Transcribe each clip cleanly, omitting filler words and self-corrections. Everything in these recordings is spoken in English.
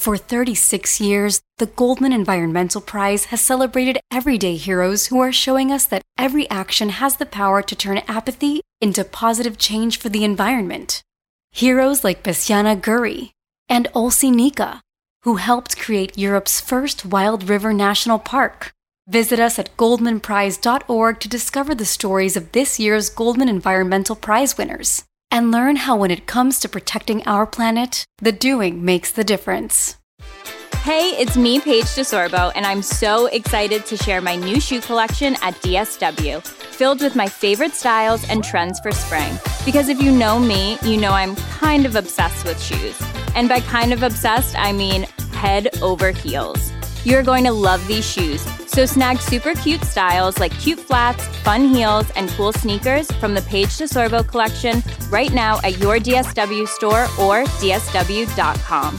For 36 years, the Goldman Environmental Prize has celebrated everyday heroes who are showing us that every action has the power to turn apathy into positive change for the environment. Heroes like Bessiana Guri and Olsi Nika, who helped create Europe's first wild river national park. Visit us at goldmanprize.org to discover the stories of this year's Goldman Environmental Prize winners and learn how when it comes to protecting our planet, the doing makes the difference. Hey, it's me, Paige DeSorbo, and I'm so excited to share my new shoe collection at DSW, filled with my favorite styles and trends for spring. Because if you know me, you know I'm kind of obsessed with shoes. And by kind of obsessed, I mean head over heels. You're going to love these shoes. So snag super cute styles like cute flats, fun heels, and cool sneakers from the Paige DeSorbo collection right now at your DSW store or dsw.com.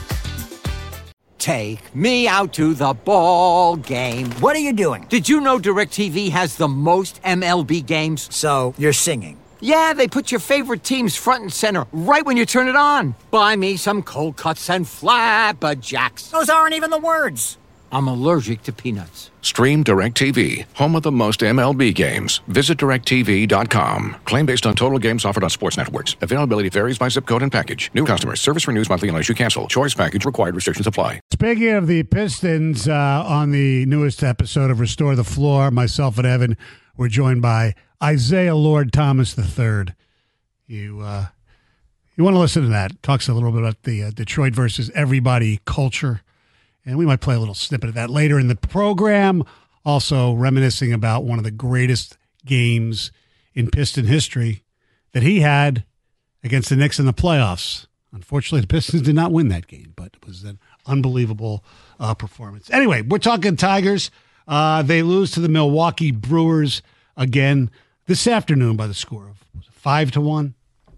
Take me out to the ball game. What are you doing? Did you know DirecTV has the most MLB games? So, you're singing. Yeah, they put your favorite teams front and center right when you turn it on. Buy me some cold cuts and flapjacks. Those aren't even the words. I'm allergic to peanuts. Stream DirecTV, home of the most MLB games. Visit directtv.com. Claim based on total games offered on sports networks. Availability varies by zip code and package. New customers. Service renews monthly unless you cancel. Choice package required. Restrictions apply. Speaking of the Pistons, on the newest episode of Restore the Floor, myself and Evan were joined by Isaiah Lord Thomas III. You want to listen to that. Talks a little bit about the Detroit versus everybody culture. And we might play a little snippet of that later in the program. Also reminiscing about one of the greatest games in Piston history that he had against the Knicks in the playoffs. Unfortunately, the Pistons did not win that game, but it was an unbelievable performance. Anyway, we're talking Tigers. They lose to the Milwaukee Brewers again this afternoon by the score of 5-1.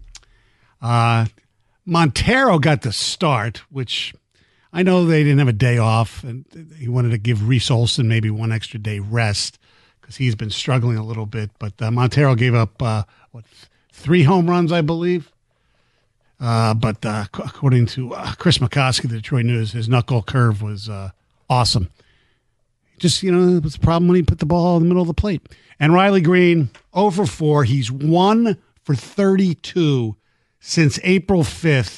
Montero got the start, which I know they didn't have a day off, and he wanted to give Reese Olson maybe one extra day rest because he's been struggling a little bit. But Montero gave up, 3 home runs, I believe. But according to Chris McCoskey, the Detroit News, his knuckle curve was awesome. Just, it was a problem when he put the ball in the middle of the plate. And Riley Green, 0 for 4. He's 1 for 32 since April 5th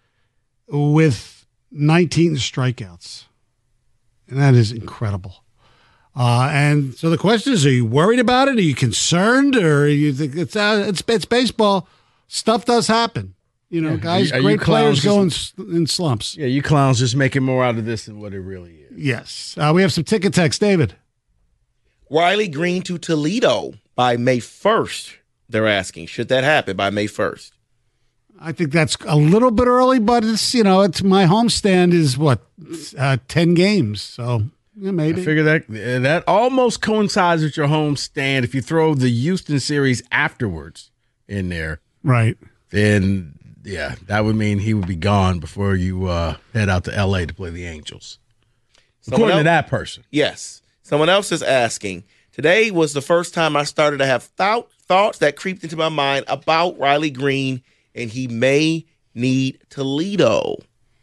with 19 strikeouts. And that is incredible. And so the question is, are you worried about it? Are you concerned? Or you think it's baseball? Stuff does happen. Guys, great players go in slumps. Yeah, you clowns just making more out of this than what it really is. Yes. We have some ticket text. David. Riley Green to Toledo by May 1st. They're asking, should that happen by May 1st? I think that's a little bit early, but it's my homestand is 10 games, so maybe. I figure that almost coincides with your homestand. If you throw the Houston series afterwards in there, right? Then that would mean he would be gone before you head out to L.A. to play the Angels. According to that person, yes. Someone else is asking. Today was the first time I started to have thoughts that creeped into my mind about Riley Green. And he may need Toledo.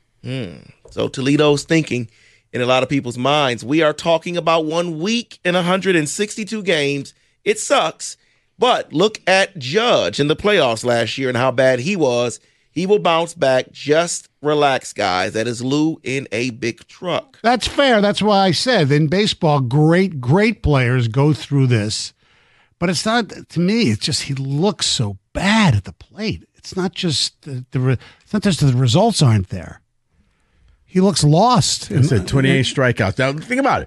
So Toledo's thinking in a lot of people's minds. We are talking about 1 week in 162 games. It sucks. But look at Judge in the playoffs last year and how bad he was. He will bounce back. Just relax, guys. That is Lou in a big truck. That's fair. That's why I said in baseball, great players go through this. But it's not, to me, it's just he looks so bad at the plate. It's not just the results aren't there. He looks lost. I said 28 strikeouts. Now think about it.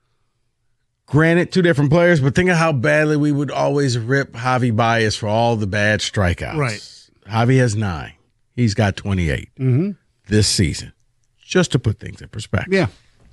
Granted, 2 different players, but think of how badly we would always rip Javi Baez for all the bad strikeouts. Right. Javi has 9. He's got 28 this season. Just to put things in perspective. Yeah.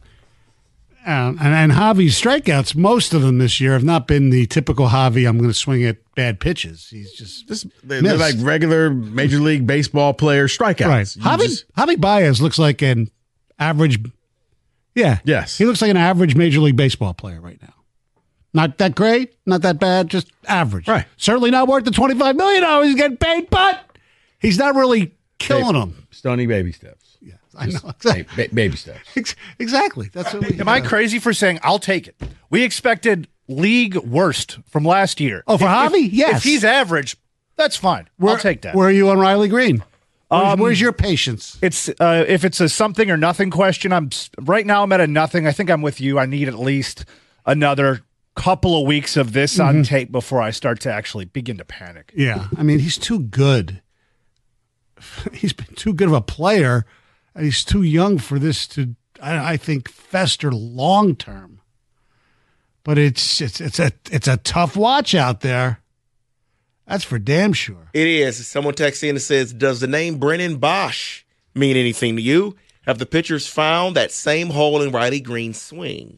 And Javi's strikeouts, most of them this year have not been the typical Javi, I'm going to swing at bad pitches. He's just they're like regular Major League Baseball player strikeouts. Right. Javi Baez looks like an average. Yeah. Yes. He looks like an average Major League Baseball player right now. Not that great, not that bad, just average. Right. Certainly not worth the $25 million he's getting paid, but he's not really killing them. Stony baby steps. Yeah. I know. Hey, baby steps. Exactly. That's what we. Am I crazy for saying I'll take it? We expected league worst from last year. Oh, for Javi? Yes. If he's average, that's fine. I'll take that. Where are you on Riley Green? Where's your patience? It's if it's a something or nothing question. Right now I'm at a nothing. I think I'm with you. I need at least another couple of weeks of this on tape before I start to actually begin to panic. Yeah, I mean he's too good. He's been too good of a player, and he's too young for this to, I think, fester long term. But it's a tough watch out there. That's for damn sure. It is. Someone texts in and says, does the name Brennan Bosch mean anything to you? Have the pitchers found that same hole in Riley Green's swing?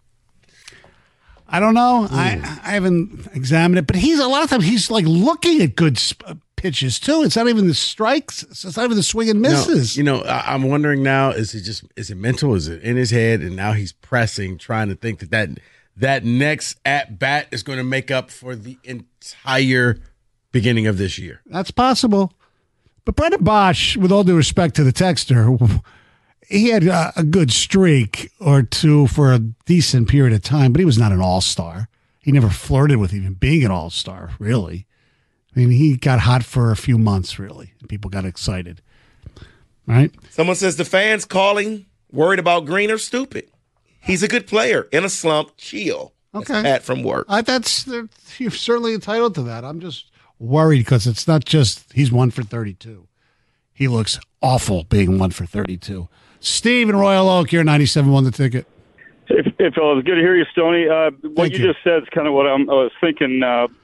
I don't know. I haven't examined it, but a lot of times he's like looking at good pitches too. It's not even the strikes. It's not even the swing and misses. No, I'm wondering now, is it mental? Is it in his head? And now he's pressing, trying to think that next at bat is going to make up for the entire beginning of this year. That's possible. But Brennan Bosch, with all due respect to the texter, he had a good streak or two for a decent period of time, but he was not an all-star. He never flirted with even being an all-star, really. I mean, he got hot for a few months, really, and people got excited. Right? Someone says the fans calling, worried about Green are stupid. He's a good player. In a slump, chill. Okay. That's Pat from work. You're certainly entitled to that. I'm just worried because it's not just he's 1 for 32. He looks awful being 1 for 32. Steve in Royal Oak, you're 97-1 the ticket. Hey, fellas, good to hear you, Stoney. What you just said is kind of what I was thinking.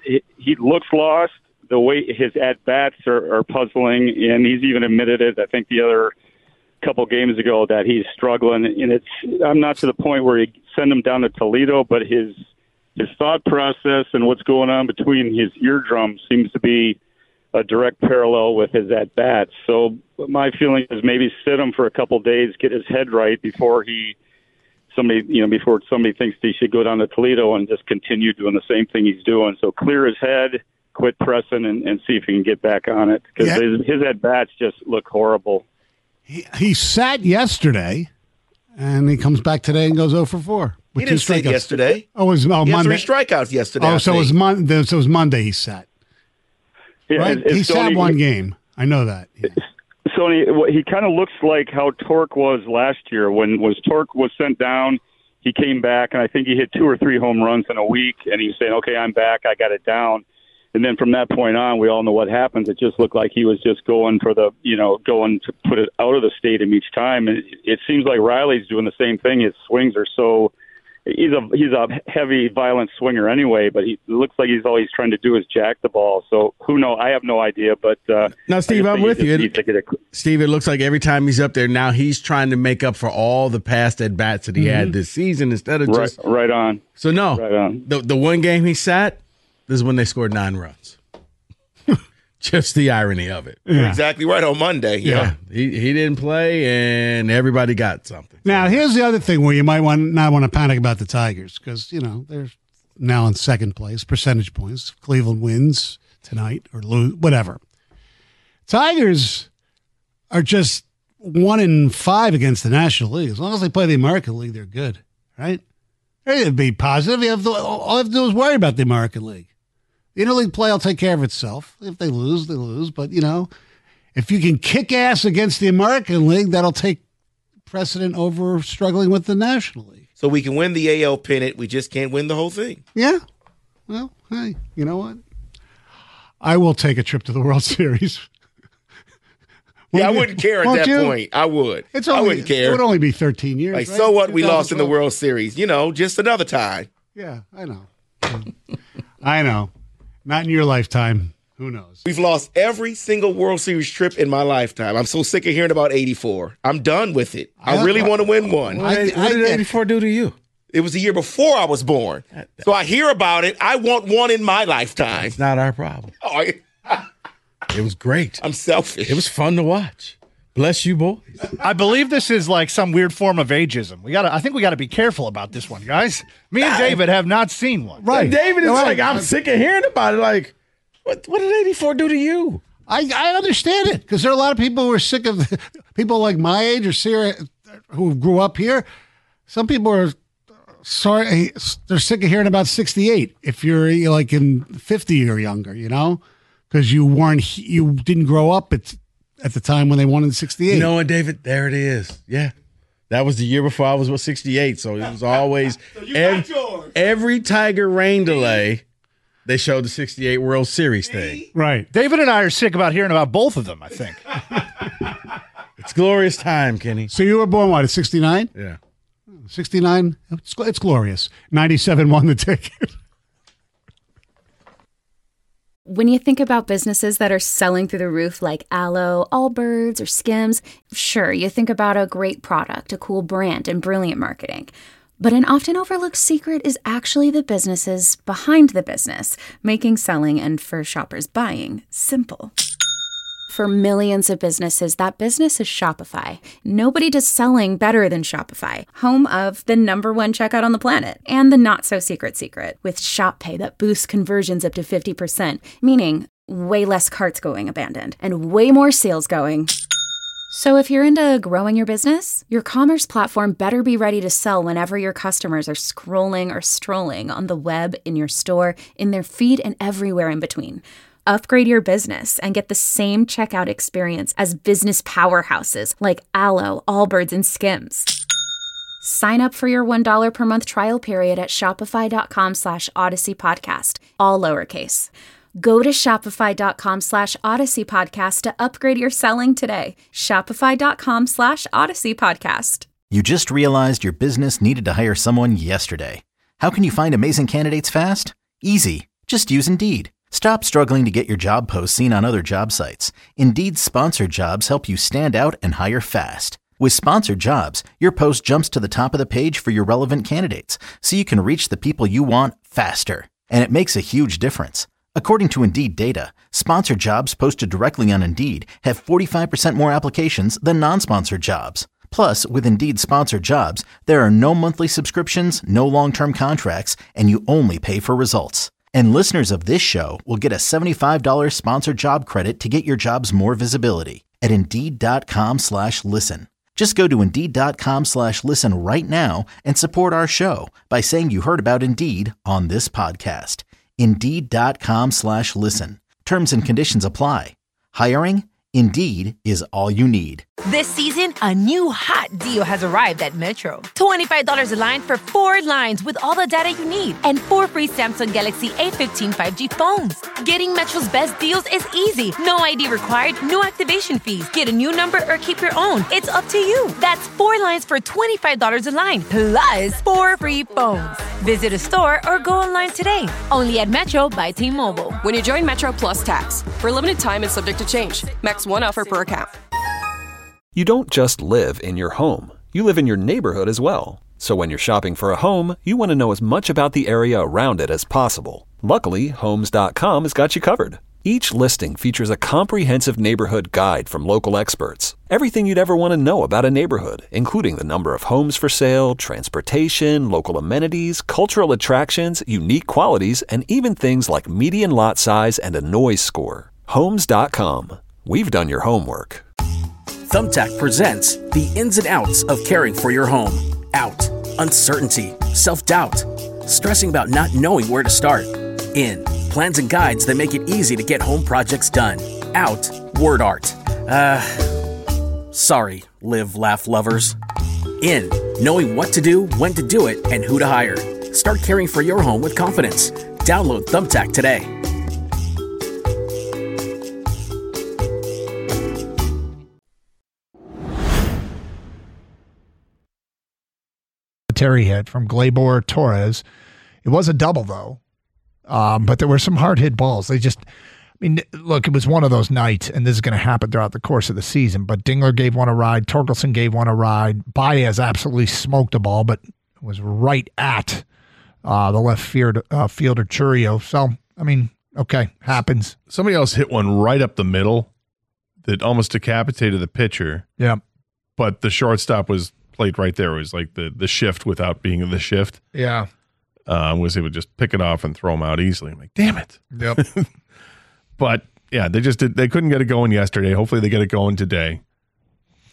He looks lost. The way his at-bats are puzzling, and he's even admitted it, I think, the other couple games ago, that he's struggling. And I'm not to the point where he send him down to Toledo, but his thought process and what's going on between his eardrums seems to be a direct parallel with his at-bats. So my feeling is maybe sit him for a couple days, get his head right before somebody thinks he should go down to Toledo and just continue doing the same thing he's doing. So clear his head, quit pressing, and see if he can get back on it, because his at-bats just look horrible. He sat yesterday, and he comes back today and goes 0 for 4. He didn't sit yesterday. It was Monday. He had 3 strikeouts yesterday. Oh, so it was Monday. So it was Monday he sat. Yeah, right? He sat one game. I know that. Yeah. Sony, he kind of looks like how Torque was last year. When Torque was sent down, he came back, and I think he hit 2 or 3 home runs in a week, and he was saying, okay, I'm back, I got it down. And then from that point on, we all know what happens. It just looked like he was just going going to put it out of the stadium each time. And it seems like Riley's doing the same thing. His swings are he's a heavy, violent swinger anyway, but it looks like he's always trying to do is jack the ball. So who knows? I have no idea. But now, Steve, I'm with you. Steve, it looks like every time he's up there now, he's trying to make up for all the past at bats that he had this season instead of just right on. So no, right on. The one game he sat, this is when they scored 9 runs. Just the irony of it. You're exactly right on Monday. Yeah. He didn't play, and everybody got something. Now, here's the other thing where you might not want to panic about the Tigers, because, they're now in second place, percentage points. Cleveland wins tonight or lose, whatever. Tigers are just 1-5 against the National League. As long as they play the American League, they're good, right? They'd be positive. All you have to do is worry about the American League. The interleague play will take care of itself. If they lose, they lose. But, if you can kick ass against the American League, that'll take precedent over struggling with the National League. So we can win the AL pennant. We just can't win the whole thing. Yeah. Well, hey, you know what? I will take a trip to the World Series. I wouldn't care at that point. I would. I wouldn't care. It would only be 13 years. Like, right? so what? We lost in the World Series. Just another time. Yeah, I know. I know. Not in your lifetime. Who knows? We've lost every single World Series trip in my lifetime. I'm so sick of hearing about 84. I'm done with it. I really want to win one. What did 84 do to you? It was the year before I was born. So I hear about it. I want one in my lifetime. It's not our problem. It was great. I'm selfish. It was fun to watch. Bless you, boys. I believe this is like some weird form of ageism. I think we got to be careful about this one, guys. Me and David have not seen one. Right. David is like, I'm sick of hearing about it. Like, what did 84 do to you? I understand it, because there are a lot of people who are sick of people like my age or Sarah who grew up here, some people are sorry, they're sick of hearing about 68 if you're like in 50 or younger, because you didn't grow up at the time when they won in 68. You know what, David? There it is. Yeah. That was the year before I was 68, so it was always every Tiger rain delay, they showed the 68 World Series thing. Right. David and I are sick about hearing about both of them, I think. It's glorious time, Kenny. So you were born, what, at 69? Yeah. 69? It's glorious. 97 won the ticket. When you think about businesses that are selling through the roof like Aloe, Allbirds, or Skims, sure, you think about a great product, a cool brand, and brilliant marketing. But an often overlooked secret is actually the businesses behind the business, making selling and for shoppers buying simple. For millions of businesses, that business is Shopify. Nobody does selling better than Shopify, home of the #1 checkout on the planet, and the not-so-secret secret, with Shop Pay that boosts conversions up to 50%, meaning way less carts going abandoned, and way more sales going. So if you're into growing your business, your commerce platform better be ready to sell whenever your customers are scrolling or strolling on the web, in your store, in their feed, and everywhere in between. Upgrade your business and get the same checkout experience as business powerhouses like Aloe, Allbirds, and Skims. Sign up for your $1 per month trial period at shopify.com/Odyssey Podcast, all lowercase. Go to shopify.com/Odyssey Podcast to upgrade your selling today. Shopify.com/Odyssey Podcast. You just realized your business needed to hire someone yesterday. How can you find amazing candidates fast? Easy. Just use Indeed. Stop struggling to get your job posts seen on other job sites. Indeed's sponsored jobs help you stand out and hire fast. With sponsored jobs, your post jumps to the top of the page for your relevant candidates, so you can reach the people you want faster. And it makes a huge difference. According to Indeed data, sponsored jobs posted directly on Indeed have 45% more applications than non-sponsored jobs. Plus, with Indeed sponsored jobs, there are no monthly subscriptions, no long-term contracts, and you only pay for results. And listeners of this show will get a $75 sponsored job credit to get your jobs more visibility at Indeed.com/listen. Just go to Indeed.com/listen right now and support our show by saying you heard about Indeed on this podcast. Indeed.com/listen. Terms and conditions apply. Hiring? Indeed is all you need. This season, a new hot deal has arrived at Metro. $25 a line for 4 lines with all the data you need and 4 free Samsung Galaxy A15 5G phones. Getting Metro's best deals is easy. No ID required, no activation fees. Get a new number or keep your own. It's up to you. That's 4 lines for $25 a line, plus 4 free phones. Visit a store or go online today. Only at Metro by T-Mobile. When you join Metro Plus Tax, for a limited time and subject to change. Max 1 offer per account. You don't just live in your home. You live in your neighborhood as well. So when you're shopping for a home, you want to know as much about the area around it as possible. Luckily, Homes.com has got you covered. Each listing features a comprehensive neighborhood guide from local experts. Everything you'd ever want to know about a neighborhood, including the number of homes for sale, transportation, local amenities, cultural attractions, unique qualities, and even things like median lot size and a noise score. Homes.com. We've done your homework. Thumbtack presents the ins and outs of caring for your home. Out, uncertainty, self-doubt, stressing about not knowing where to start. In, plans and guides that make it easy to get home projects done. Out, word art. Sorry, live, laugh lovers. In, knowing what to do, when to do it, and who to hire. Start caring for your home with confidence. Download Thumbtack today. Terry hit from Gleyber Torres. It was a double, though. But there were some hard hit balls. Look, it was one of those nights, and this is going to happen throughout the course of the season, but Dingler gave one a ride. Torkelson gave one a ride. Baez absolutely smoked the ball, but it was right at the left fielder, Churio. So, okay, happens. Somebody else hit one right up the middle that almost decapitated the pitcher. Yeah. But the shortstop was played right there. It was like the shift without being the shift. Yeah. Was able to just pick it off and throw them out easily. I'm like, damn it. Yep. But yeah, they couldn't get it going yesterday. Hopefully they get it going today.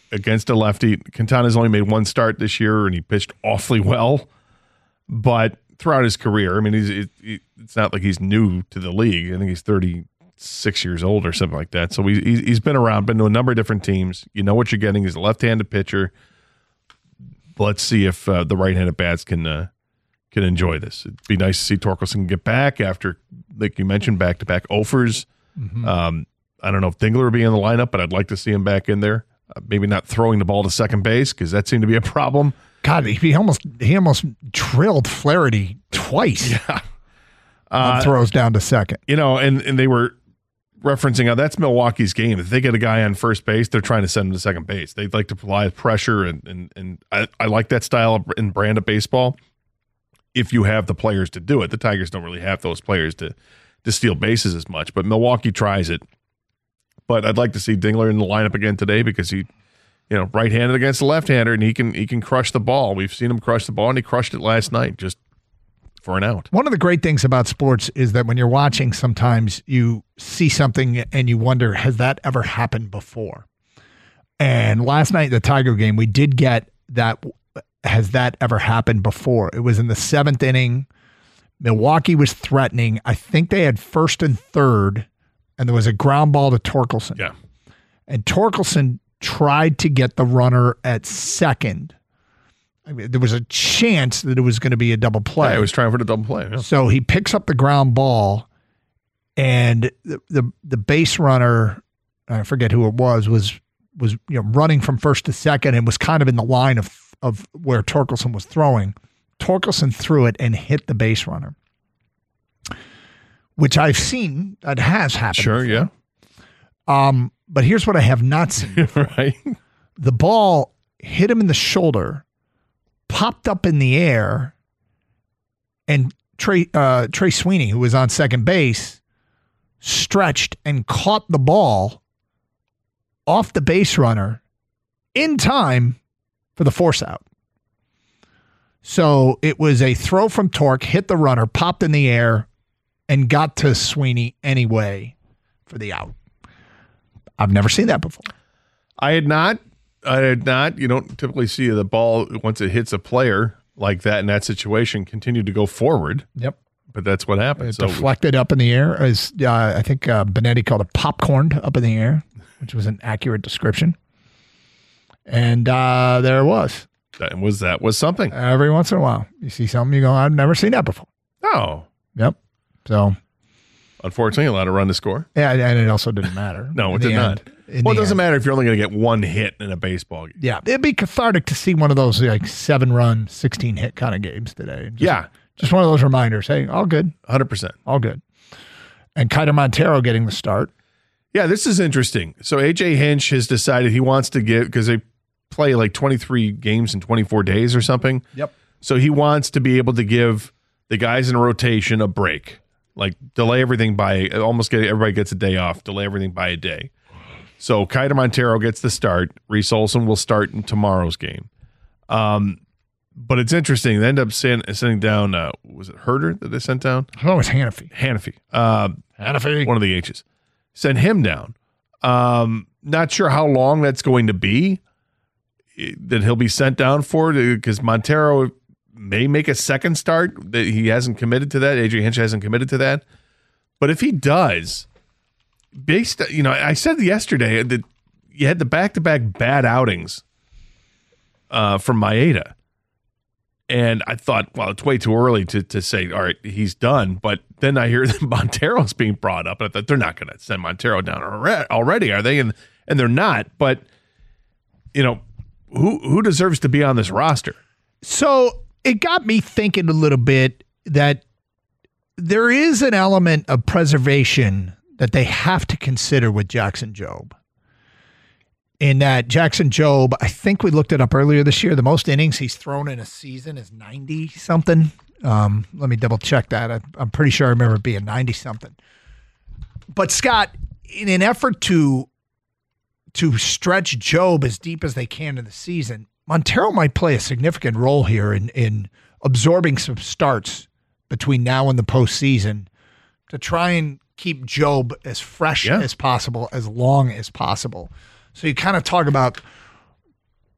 against a lefty. Quintana's only made one start this year, and he pitched awfully well. But throughout his career, I mean, it's not like he's new to the league. I think he's 36 years old or something like that. So he's been around, been to a number of different teams. You know what you're getting. He's a left-handed pitcher. Let's see if the right-handed bats can enjoy this. It'd be nice to see Torkelson get back after, like you mentioned, back-to-back offers. Mm-hmm. I don't know if Dingler will be in the lineup, but I'd like to see him back in there. Maybe not throwing the ball to second base because that seemed to be a problem. God, he almost drilled Flaherty twice. Yeah. Throws down to second. You know, and they were referencing how that's Milwaukee's game. If they get a guy on first base, they're trying to send him to second base. They'd like to apply pressure, and I like that style and brand of baseball if you have the players to do it. The Tigers don't really have those players to steal bases as much, but Milwaukee tries it. But I'd like to see Dingler in the lineup again today because he, right-handed against the left-hander, and he can crush the ball. We've seen him crush the ball, and he crushed it last night just for an out. One of the great things about sports is that when you're watching, sometimes you see something and you wonder, has that ever happened before? And last night, the Tiger game, we did get that. Has that ever happened before? It was in the 7th inning. Milwaukee was threatening. I think they had first and third, and there was a ground ball to Torkelson. Yeah. And Torkelson tried to get the runner at second. I mean, there was a chance that it was going to be a double play. Yeah, he was trying for the double play. Yeah. So he picks up the ground ball, and the base runner, I forget who it was running from first to second and was kind of in the line of where Torkelson was throwing. Torkelson threw it and hit the base runner, which I've seen that has happened. Sure, before. Yeah. But here's what I have not seen. Right. The ball hit him in the shoulder, popped up in the air, and Trey Sweeney, who was on second base, stretched and caught the ball off the base runner in time for the force out. So it was a throw from Torque, hit the runner, popped in the air, and got to Sweeney anyway for the out. I've never seen that before. I had not. You don't typically see the ball, once it hits a player like that in that situation, continue to go forward. Yep. But that's what happened. It deflected up in the air. As I think Benetti called it, popcorned up in the air, which was an accurate description. And there it was. That was something. Every once in a while, you see something, you go, I've never seen that before. Oh. Yep. So. Unfortunately, allowed to run the score. Yeah, and it also didn't matter. No, it did not. Well, it doesn't matter if you're only going to get one hit in a baseball game. Yeah, it'd be cathartic to see one of those 7-run, 16-hit kind of games today. Just one of those reminders. Hey, all good. 100%. All good. And Kiter Montero getting the start. Yeah, this is interesting. So A.J. Hinch has decided he wants to give, because they play like 23 games in 24 days or something. Yep. So he wants to be able to give the guys in a rotation a break. Like delay everything by everybody gets a day off, delay everything by a day. So Kiter Montero gets the start. Reese Olson will start in tomorrow's game. But it's interesting. They end up sending down, was it Herder that they sent down? Oh, it was Hannafy. Hannafy. One of the H's. Send him down. Not sure how long that's going to be that he'll be sent down for, because Montero may make a second start. That he hasn't committed to that. AJ Hinch hasn't committed to that. But if he does, I said yesterday that you had the back-to-back bad outings from Maeda. And I thought, well, it's way too early to say, all right, he's done. But then I hear that Montero's being brought up. And I thought, they're not going to send Montero down already, are they? And they're not. But, who deserves to be on this roster? So it got me thinking a little bit that there is an element of preservation that they have to consider with Jackson Jobe. In that Jackson Jobe, I think we looked it up earlier this year, the most innings he's thrown in a season is 90-something. Let me double check that. I'm pretty sure I remember it being 90-something. But Scott, in an effort to stretch Jobe as deep as they can in the season, Montero might play a significant role here in absorbing some starts between now and the postseason to try and keep Jobe as fresh as possible, as long as possible. So you kind of talk about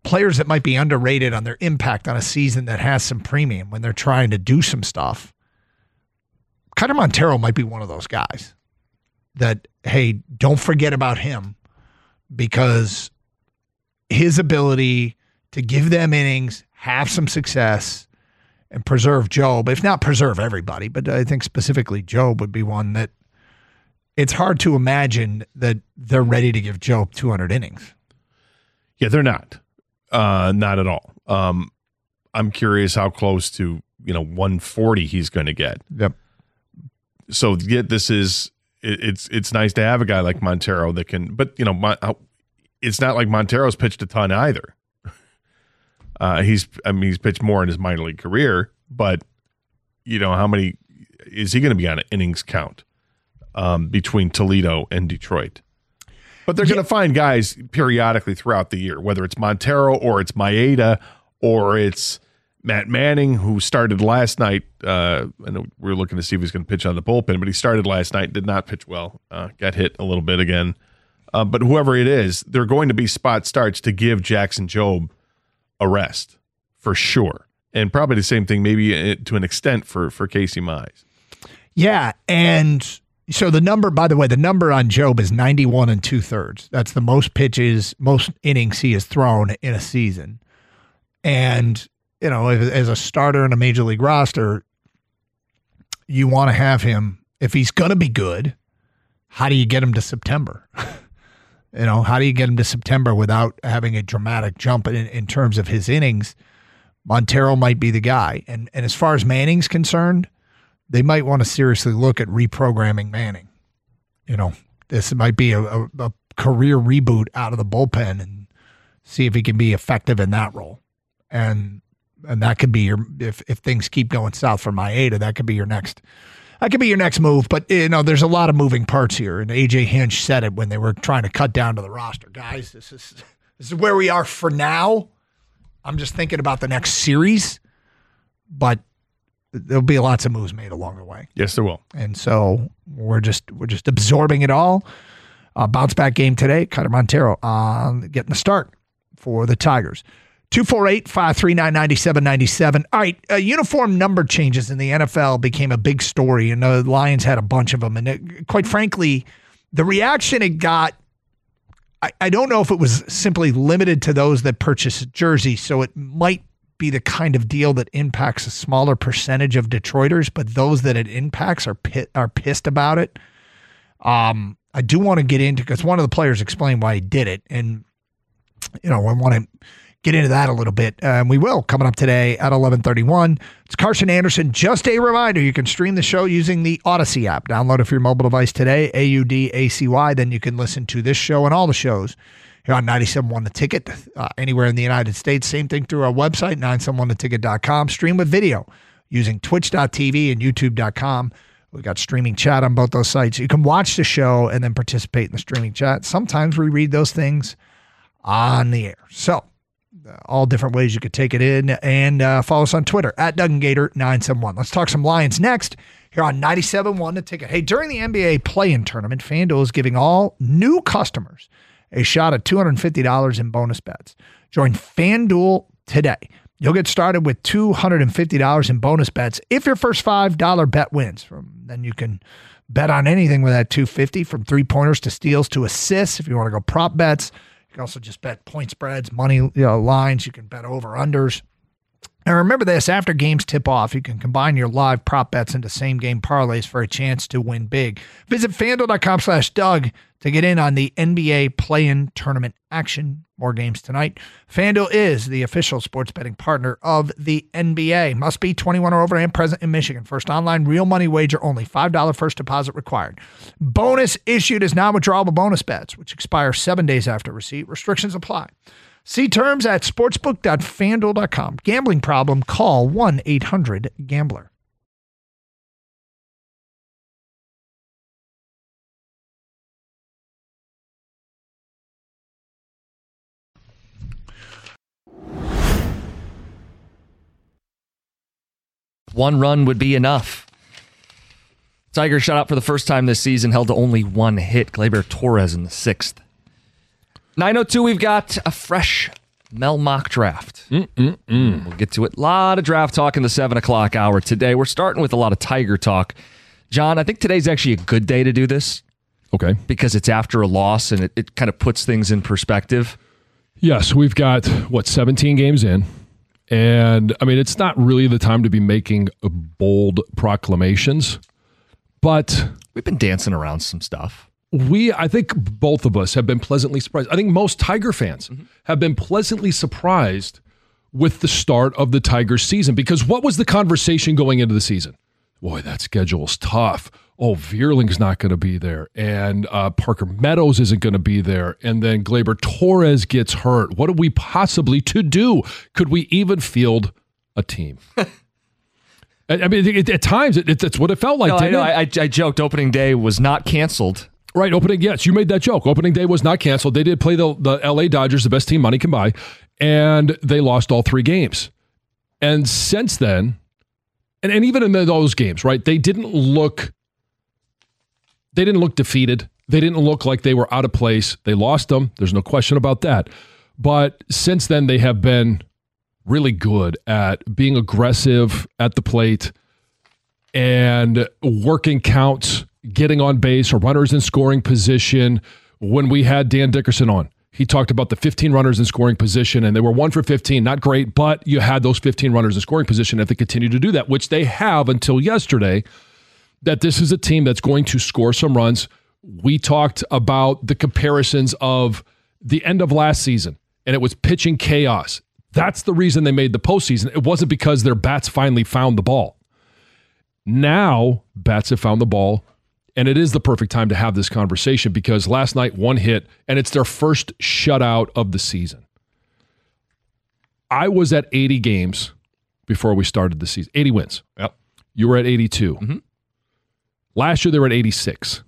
players that might be underrated on their impact on a season that has some premium when they're trying to do some stuff. Keider Montero might be one of those guys that, hey, don't forget about him, because his ability to give them innings, have some success, and preserve Job, if not preserve everybody, but I think specifically Job would be one that it's hard to imagine that they're ready to give Job 200 innings. Yeah, they're not. Not at all. I'm curious how close to 140 he's going to get. Yep. So it's nice to have a guy like Montero that can, but it's not like Montero's pitched a ton either. He's pitched more in his minor league career, but how many is he going to be on an innings count between Toledo and Detroit? But they're going to find guys periodically throughout the year, whether it's Montero or it's Maeda or it's Matt Manning, who started last night. I know we were looking to see if he's going to pitch on the bullpen, but he started last night, did not pitch well, got hit a little bit again. But whoever it is, they're going to be spot starts to give Jackson Jobe a rest for sure. And probably the same thing, maybe to an extent for Casey Mize. Yeah. And so the number on Jobe is 91 2/3. That's the most pitches, most innings he has thrown in a season. And, as a starter in a major league roster, you want to have him, if he's going to be good, how do you get him to September? How do you get him to September without having a dramatic jump in terms of his innings? Montero might be the guy. And as far as Manning's concerned, they might want to seriously look at reprogramming Manning. This might be a career reboot out of the bullpen and see if he can be effective in that role. And that could be if things keep going south for Maeda, that could be your next move. But there's a lot of moving parts here. And AJ Hinch said it when they were trying to cut down to the roster. Guys, this is where we are for now. I'm just thinking about the next series, but there'll be lots of moves made along the way. Yes, there will. And so we're just absorbing it all. Bounce back game today. Keider Montero getting the start for the Tigers. 248-539-9797. All right, uniform number changes in the NFL became a big story, and the Lions had a bunch of them. And quite frankly, the reaction it got, I don't know if it was simply limited to those that purchased jerseys, so it might be the kind of deal that impacts a smaller percentage of Detroiters, but those that it impacts are pissed about it. I do want to get into, because one of the players explained why he did it, and I want to get into that a little bit. We will, coming up today at 11:31. It's Carson Anderson. Just a reminder, you can stream the show using the Odyssey app. Download it for your mobile device today, AUDACY. Then you can listen to this show and all the shows here on 97.1 The Ticket, anywhere in the United States. Same thing through our website, 971theticket.com. Stream with video using twitch.tv and youtube.com. We got streaming chat on both those sites. You can watch the show and then participate in the streaming chat. Sometimes we read those things on the air. So, all different ways you could take it in, and follow us on Twitter at DugganGator971. Let's talk some Lions next here on 97.1 The Ticket. Hey, during the NBA play-in tournament, FanDuel is giving all new customers a shot at $250 in bonus bets. Join FanDuel today. You'll get started with $250 in bonus bets if your first $5 bet wins. Then you can bet on anything with that $250, from three-pointers to steals to assists. If you want to go prop bets, you can also just bet point spreads, money lines. You can bet over-unders. And remember this, after games tip off, you can combine your live prop bets into same-game parlays for a chance to win big. Visit FanDuel.com/Doug to get in on the NBA play-in tournament action. More games tonight. FanDuel is the official sports betting partner of the NBA. Must be 21 or over and present in Michigan. First online real money wager only. $5 first deposit required. Bonus issued as non-withdrawable bonus bets, which expire 7 days after receipt. Restrictions apply. See terms at sportsbook.fanduel.com. Gambling problem? Call 1-800-GAMBLER. One run would be enough. Tigers shut out for the first time this season, held to only one hit. Gleyber Torres in the 6th. 9:02, we've got a fresh Mel mock draft. We'll get to it. A lot of draft talk in the 7 o'clock hour today. We're starting with a lot of Tiger talk. John, I think today's actually a good day to do this. Okay. Because it's after a loss and it kind of puts things in perspective. Yes, we've got, 17 games in. And, I mean, it's not really the time to be making bold proclamations, but... We've been dancing around some stuff. I think both of us have been pleasantly surprised. I think most Tiger fans have been pleasantly surprised with the start of the Tigers season, because what was the conversation going into the season? Boy, that schedule's tough. Oh, Vierling's not going to be there, and Parker Meadows isn't going to be there, and then Gleyber Torres gets hurt. What are we possibly to do? Could we even field a team? I mean, at times, it's what it felt like. No, I joked opening day was not canceled. Right, yes, you made that joke. Opening day was not canceled. They did play the LA Dodgers, the best team money can buy, and they lost all 3 games. And since then, and even in those games, right, they didn't look defeated. They didn't look like they were out of place. They lost them. There's no question about that. But since then, they have been really good at being aggressive at the plate and working counts, getting on base, or runners in scoring position. When we had Dan Dickerson on, he talked about the 15 runners in scoring position, and they were 1 for 15. Not great, but you had those 15 runners in scoring position if they continue to do that, which they have until yesterday, that this is a team that's going to score some runs. We talked about the comparisons of the end of last season, and it was pitching chaos. That's the reason they made the postseason. It wasn't because their bats finally found the ball. Now, bats have found the ball, and it is the perfect time to have this conversation because last night, 1 hit, and it's their first shutout of the season. I was at 80 games before we started the season. 80 wins. Yep. You were at 82. Last year, they were at 86.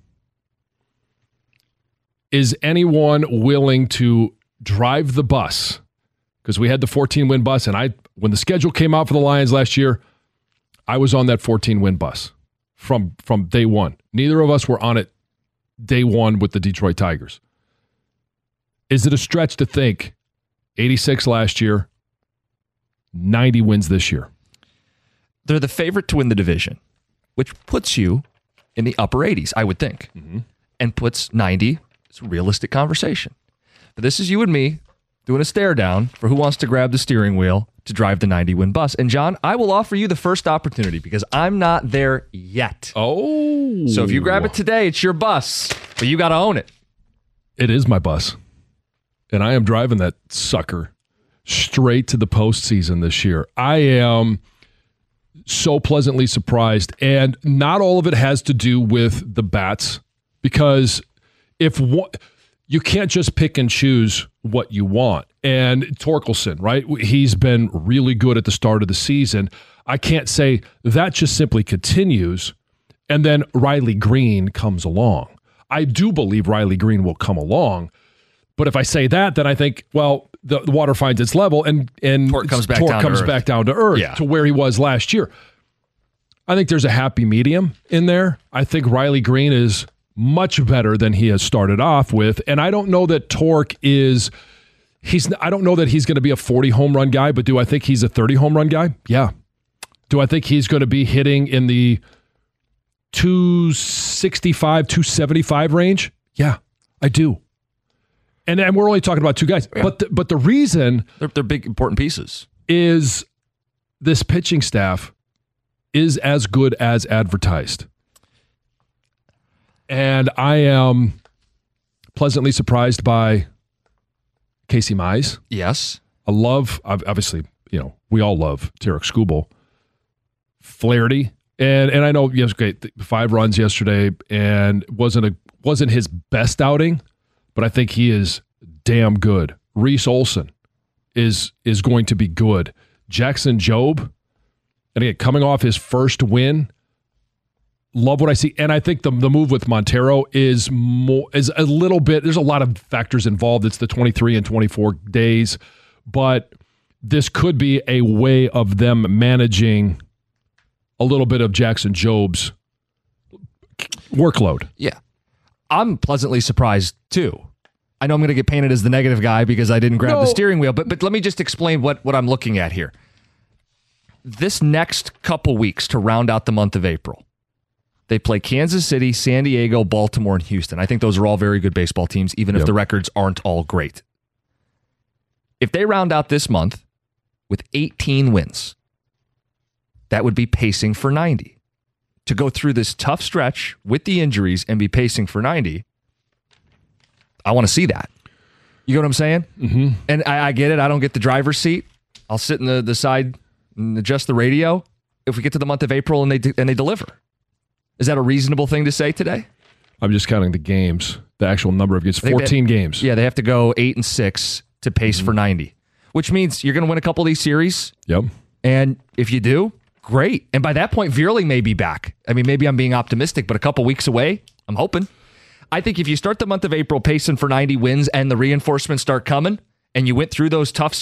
Is anyone willing to drive the bus? Because we had the 14-win bus, and when the schedule came out for the Lions last year, I was on that 14-win bus from day one. Neither of us were on it day one with the Detroit Tigers. Is it a stretch to think 86 last year, 90 wins this year? They're the favorite to win the division, which puts you in the upper 80s, I would think, and puts 90 as a realistic conversation. But this is you and me doing a stare down for who wants to grab the steering wheel to drive the 90-win bus. And John, I will offer you the first opportunity because I'm not there yet. Oh. So if you grab it today, it's your bus, but you got to own it. It is my bus. And I am driving that sucker straight to the postseason this year. I am so pleasantly surprised. And not all of it has to do with the bats, because you can't just pick and choose what you want. And Torkelson, right? He's been really good at the start of the season. I can't say that just simply continues and then Riley Green comes along. I do believe Riley Green will come along. But if I say that, then I think, well, the water finds its level and Torque comes back down to earth to where he was last year. I think there's a happy medium in there. I think Riley Green is much better than he has started off with. And I don't know that Torque I don't know that he's going to be a 40 home run guy, but do I think he's a 30 home run guy? Yeah. Do I think he's going to be hitting in the 265, 275 range? Yeah, I do. And we're only talking about 2 guys. Yeah. But the reason they're big, important pieces is this pitching staff is as good as advertised. And I am pleasantly surprised by Casey Mize. Yes. I love, obviously, we all love Tarek Skubal. Flaherty. And I know, yes, great, 5 runs yesterday and wasn't his best outing, but I think he is damn good. Reese Olson is going to be good. Jackson Jobe, and again, coming off his first win, love what I see. And I think the move with Montero is a little bit, there's a lot of factors involved. It's the 23 and 24 days, but this could be a way of them managing a little bit of Jackson Jobe's workload. Yeah. I'm pleasantly surprised too. I know I'm going to get painted as the negative guy because I didn't grab the steering wheel, but let me just explain what I'm looking at here. This next couple weeks to round out the month of April, they play Kansas City, San Diego, Baltimore, and Houston. I think those are all very good baseball teams, even if the records aren't all great. If they round out this month with 18 wins, that would be pacing for 90. To go through this tough stretch with the injuries and be pacing for 90, I want to see that. You know what I'm saying? Mm-hmm. And I get it. I don't get the driver's seat. I'll sit in the side and adjust the radio if we get to the month of April and they deliver. Is that a reasonable thing to say today? I'm just counting the games, the actual number of games. 14 games. Yeah, they have to go 8-6 to pace for 90, which means you're going to win a couple of these series. Yep. And if you do, great. And by that point, Veerle may be back. I mean, maybe I'm being optimistic, but a couple weeks away, I'm hoping. I think if you start the month of April pacing for 90 wins and the reinforcements start coming and you went through those tough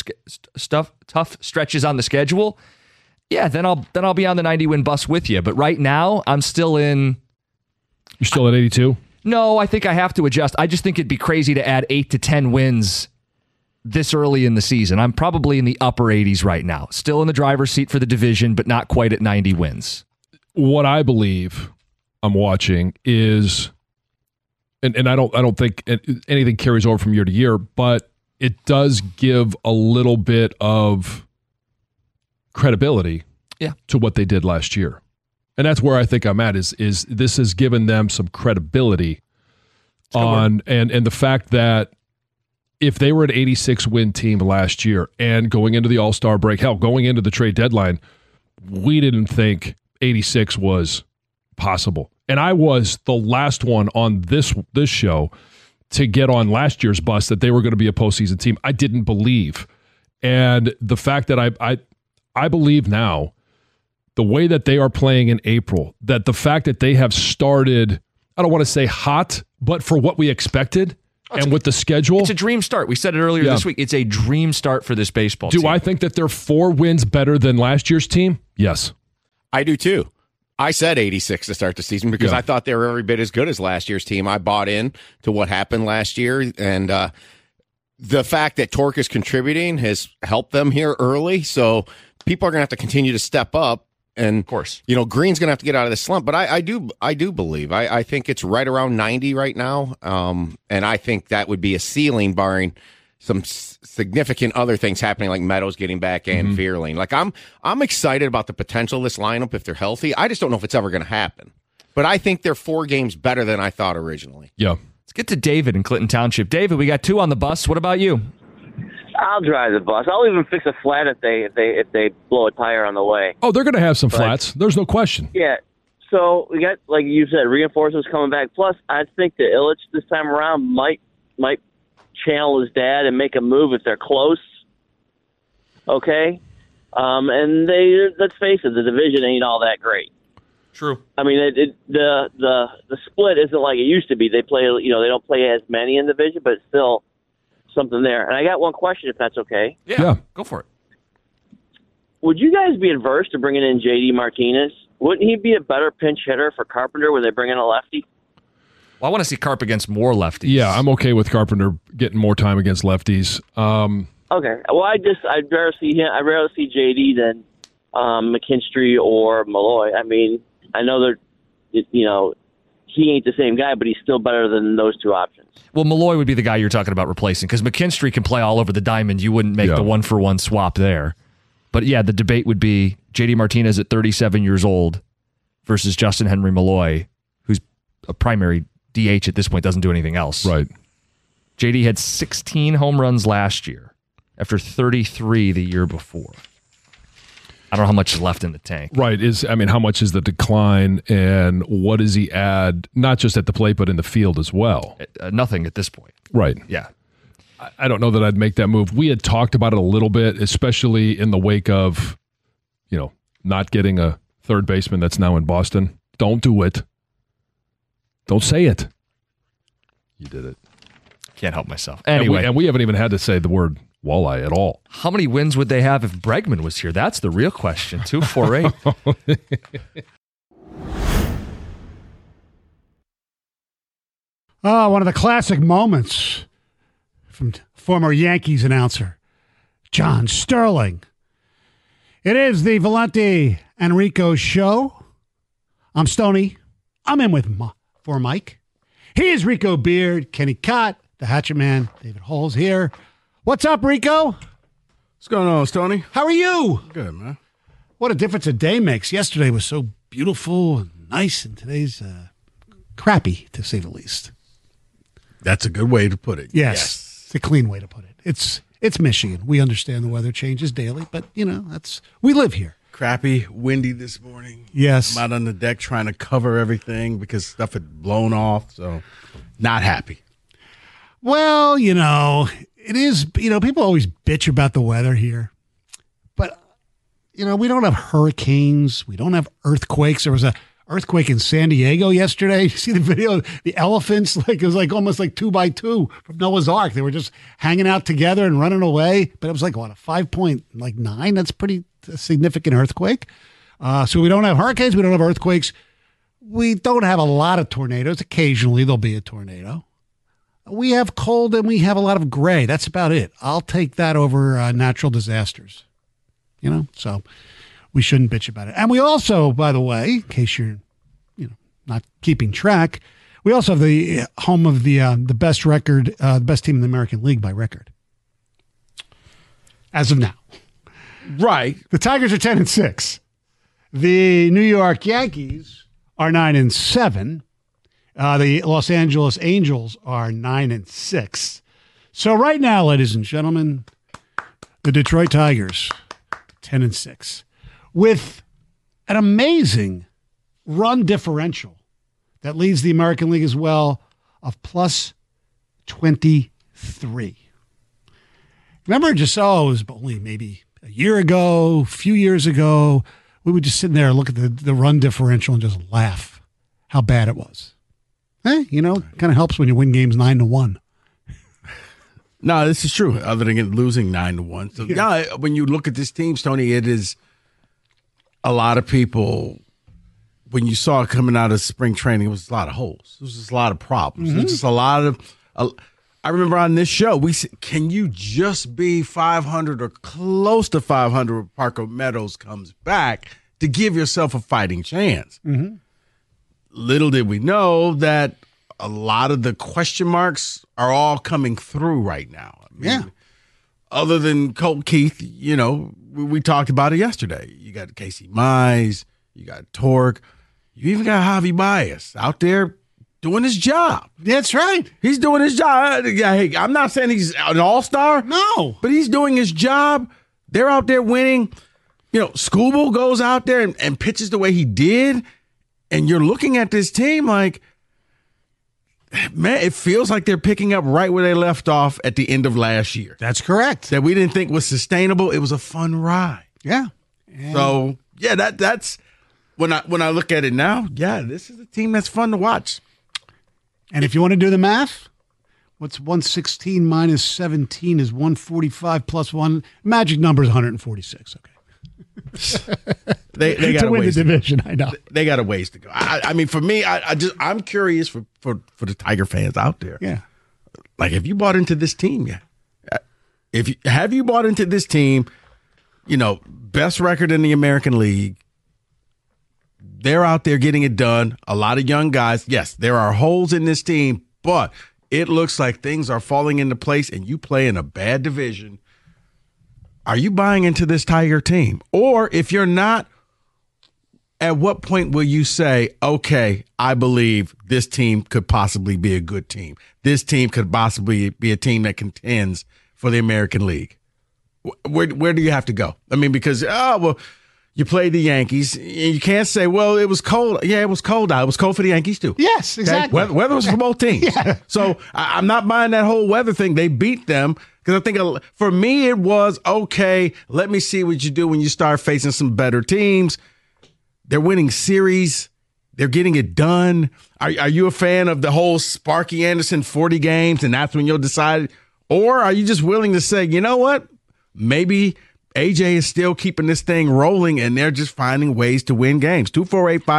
stretches on the schedule, yeah, then I'll be on the 90 win bus with you. But right now, I'm still in. You're still at 82? No, I think I have to adjust. I just think it'd be crazy to add 8 to 10 wins this early in the season. I'm probably in the upper 80s right now. Still in the driver's seat for the division, but not quite at 90 wins. What I believe I'm watching is, and I don't think anything carries over from year to year, but it does give a little bit of credibility to what they did last year. And that's where I think I'm at is this has given them some credibility on and the fact that if they were an 86 win team last year and going into the All-Star break, hell, going into the trade deadline, we didn't think 86 was possible. And I was the last one on this show to get on last year's bus that they were going to be a postseason team. I didn't believe. And the fact that I believe now, the way that they are playing in April, that the fact that they have started, I don't want to say hot, but for what we expected, and with the schedule. It's a dream start. We said it earlier this week. It's a dream start for this baseball team. Do I think that they're 4 wins better than last year's team? Yes. I do too. I said 86 to start the season because I thought they were every bit as good as last year's team. I bought in to what happened last year, and the fact that Torque is contributing has helped them here early. So people are going to have to continue to step up. And, of course, Green's going to have to get out of this slump. But I do believe. I think it's right around 90 right now. And I think that would be a ceiling barring some significant other things happening, like Meadows getting back and Veerling. Like I'm excited about the potential of this lineup if they're healthy. I just don't know if it's ever going to happen. But I think they're 4 games better than I thought originally. Yeah. Let's get to David in Clinton Township. David, we got 2 on the bus. What about you? I'll drive the bus. I'll even fix a flat if they blow a tire on the way. Oh, they're going to have some flats. There's no question. Yeah. So we got, like you said, reinforcements coming back. Plus, I think that Illich this time around might channel his dad and make a move if they're close. Okay. And let's face it, the division ain't all that great. True. I mean, the split isn't like it used to be. They play, they don't play as many in the division, but it's still something there. And I got one question, if that's okay. Yeah, go for it. Would you guys be adverse to bringing in J.D. Martinez? Wouldn't he be a better pinch hitter for Carpenter when they bring in a lefty? Well, I want to see Carp against more lefties. Yeah, I'm okay with Carpenter getting more time against lefties. Okay. Well, I'd rather see him. I'd rather see J.D. than McKinstry or Malloy. I mean, I know he ain't the same guy, but he's still better than those 2 options. Well, Malloy would be the guy you're talking about replacing because McKinstry can play all over the diamond. You wouldn't make the 1-for-1 swap there. But yeah, the debate would be J.D. Martinez at 37 years old versus Justin Henry Malloy, who's a primary DH at this point, doesn't do anything else. Right. J.D. had 16 home runs last year after 33 the year before. I don't know how much is left in the tank. Right. How much is the decline and what does he add, not just at the plate, but in the field as well? Nothing at this point. Right. Yeah. I don't know that I'd make that move. We had talked about it a little bit, especially in the wake of, not getting a third baseman that's now in Boston. Don't do it. Don't say it. You did it. Can't help myself. Anyway. And we haven't even had to say the word walleye at all. How many wins would they have if Bregman was here? That's the real question. 248. One of the classic moments from former Yankees announcer John Sterling. It is the Valente Enrico Show. I'm Stoney. I'm in for Mike. He is Rico Beard, Kenny Cott, the Hatchet Man, David Holes here. What's up, Rico? What's going on, Stoney? How are you? Good, man. What a difference a day makes. Yesterday was so beautiful and nice, and today's crappy, to say the least. That's a good way to put it. Yes. It's a clean way to put it. It's Michigan. We understand the weather changes daily, but, we live here. Crappy, windy this morning. Yes. I'm out on the deck trying to cover everything because stuff had blown off, so not happy. Well, it is, people always bitch about the weather here. But, we don't have hurricanes. We don't have earthquakes. There was a earthquake in San Diego yesterday. You see the video? The elephants, it was almost like 2 by 2 from Noah's Ark. They were just hanging out together and running away. But it was a 5.9. That's pretty significant earthquake. So we don't have hurricanes. We don't have earthquakes. We don't have a lot of tornadoes. Occasionally there'll be a tornado. We have cold and we have a lot of gray. That's about it. I'll take that over natural disasters. So we shouldn't bitch about it. And we also, by the way, in case you're, not keeping track, we also have the home of the best record, the best team in the American League by record. As of now. Right. The Tigers are 10-6. The New York Yankees are 9-7. The Los Angeles Angels are 9-6. So right now, ladies and gentlemen, the Detroit Tigers, 10-6. With an amazing run differential that leads the American League as well of plus 23. Remember, it was only maybe a year ago, a few years ago, we would just sit there and look at the run differential and just laugh how bad it was. Kind of helps when you win games 9-1. No, this is true, other than losing 9-1. So, yeah, when you look at this team, Stoney, it is a lot of people, when you saw it coming out of spring training, it was a lot of holes. It was just a lot of problems. Mm-hmm. It was just a lot of I remember on this show, we said, can you just be 500 or close to 500 when Parker Meadows comes back to give yourself a fighting chance? Mm-hmm. Little did we know that a lot of the question marks are all coming through right now. Other than Colt Keith, we talked about it yesterday. You got Casey Mize, you got Torque, you even got Javi Baez out there doing his job. That's right. He's doing his job. Hey, I'm not saying he's an all-star. No. But he's doing his job. They're out there winning. Skubal goes out there and pitches the way he did. And you're looking at this team like, man, it feels like they're picking up right where they left off at the end of last year. That's correct. That we didn't think was sustainable. It was a fun ride. Yeah. So, yeah, that's when I look at it now, this is a team that's fun to watch. And if you want to do the math, what's 116 minus 17 is 145 plus 1. Magic number is 146. Okay. They got to win the division. I know they got a ways to go. I mean, for me, I'm curious for the Tiger fans out there. Yeah, have you bought into this team yet? Have you bought into this team? Best record in the American League. They're out there getting it done. A lot of young guys. Yes, there are holes in this team, but it looks like things are falling into place. And you play in a bad division. Are you buying into this Tiger team? Or if you're not, at what point will you say, okay, I believe this team could possibly be a good team. This team could possibly be a team that contends for the American League. Where do you have to go? I mean, because, you played the Yankees. And you can't say, well, it was cold. Yeah, it was cold out. It was cold for the Yankees, too. Yes, exactly. Okay? Weather was for both teams. Yeah. So I'm not buying that whole weather thing. They beat them. Because I think for me, it was, okay, let me see what you do when you start facing some better teams. They're winning series. They're getting it done. Are you a fan of the whole Sparky Anderson 40 games and that's when you'll decide? Or are you just willing to say, you know what? Maybe AJ is still keeping this thing rolling and they're just finding ways to win games.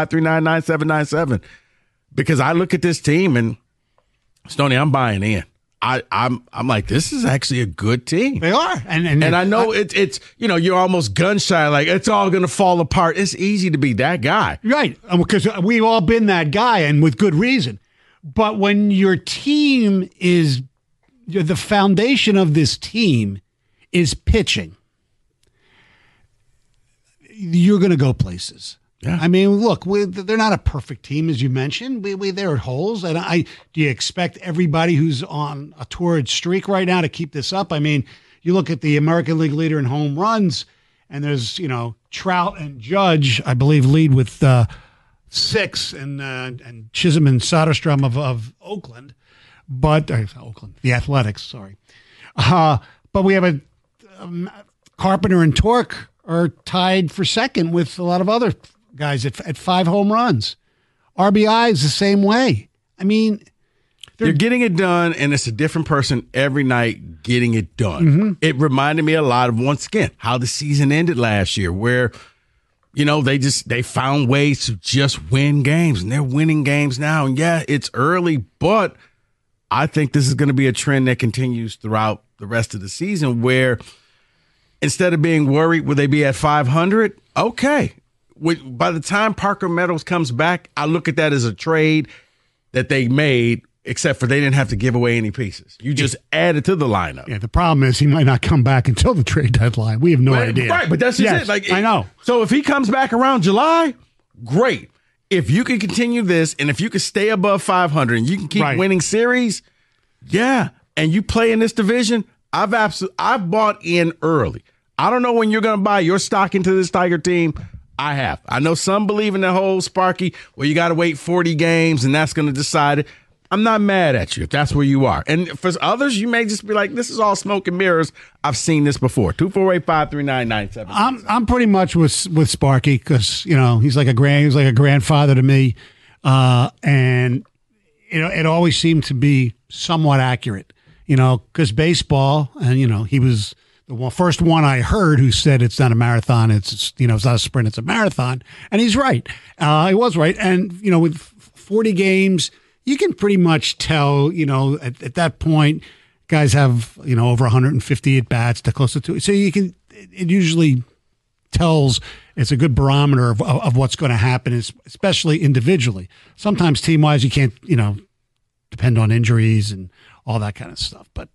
248-539-9797. Because I look at this team and, Stoney, I'm buying in. I'm like, this is actually a good team. They are, and I know it's you're almost gun shy, like it's all going to fall apart. It's easy to be that guy, right? Because we've all been that guy, and with good reason. But when your team is the foundation of this team is pitching, you're going to go places. Yeah. I mean, look, they're not a perfect team, as you mentioned. They're at holes. And do you expect everybody who's on a torrid streak right now to keep this up? I mean, you look at the American League leader in home runs, and there's, Trout and Judge, I believe, lead with 6, and Chisholm and Soderstrom of Oakland. But the Athletics, sorry. But we have Carpenter and Torque are tied for second with a lot of other guys at 5 home runs. RBI is the same way. I mean, they're getting it done, and it's a different person every night getting it done. Mm-hmm. It reminded me a lot of, once again, how the season ended last year, where they found ways to just win games, and they're winning games now. And yeah, it's early, but I think this is going to be a trend that continues throughout the rest of the season, where instead of being worried, will they be at 500? Okay. By the time Parker Meadows comes back, I look at that as a trade that they made, except for they didn't have to give away any pieces. You just added to the lineup. Yeah, the problem is he might not come back until the trade deadline. We have no idea. Right, but that's just it. I know. So if he comes back around July, great. If you can continue this, and if you can stay above 500 and you can keep winning series, yeah, and you play in this division, I've bought in early. I don't know when you're going to buy your stock into this Tiger team. I have. I know some believe in the whole Sparky, where you got to wait 40 games and that's going to decide it. I'm not mad at you if that's where you are. And for others, you may just be like, this is all smoke and mirrors. I've seen this before. 248-539-97. I'm pretty much with Sparky, because he's like a grandfather to me, and it always seemed to be somewhat accurate. Because baseball, and he was the first one I heard who said it's not a marathon. It's not a sprint. It's a marathon, and he's right. He was right. And with 40 games, you can pretty much tell. At that point, guys have over 150 at bats to close to 2. So you can. It usually tells. It's a good barometer of what's going to happen, especially individually. Sometimes team wise, you can't depend on injuries and all that kind of stuff. But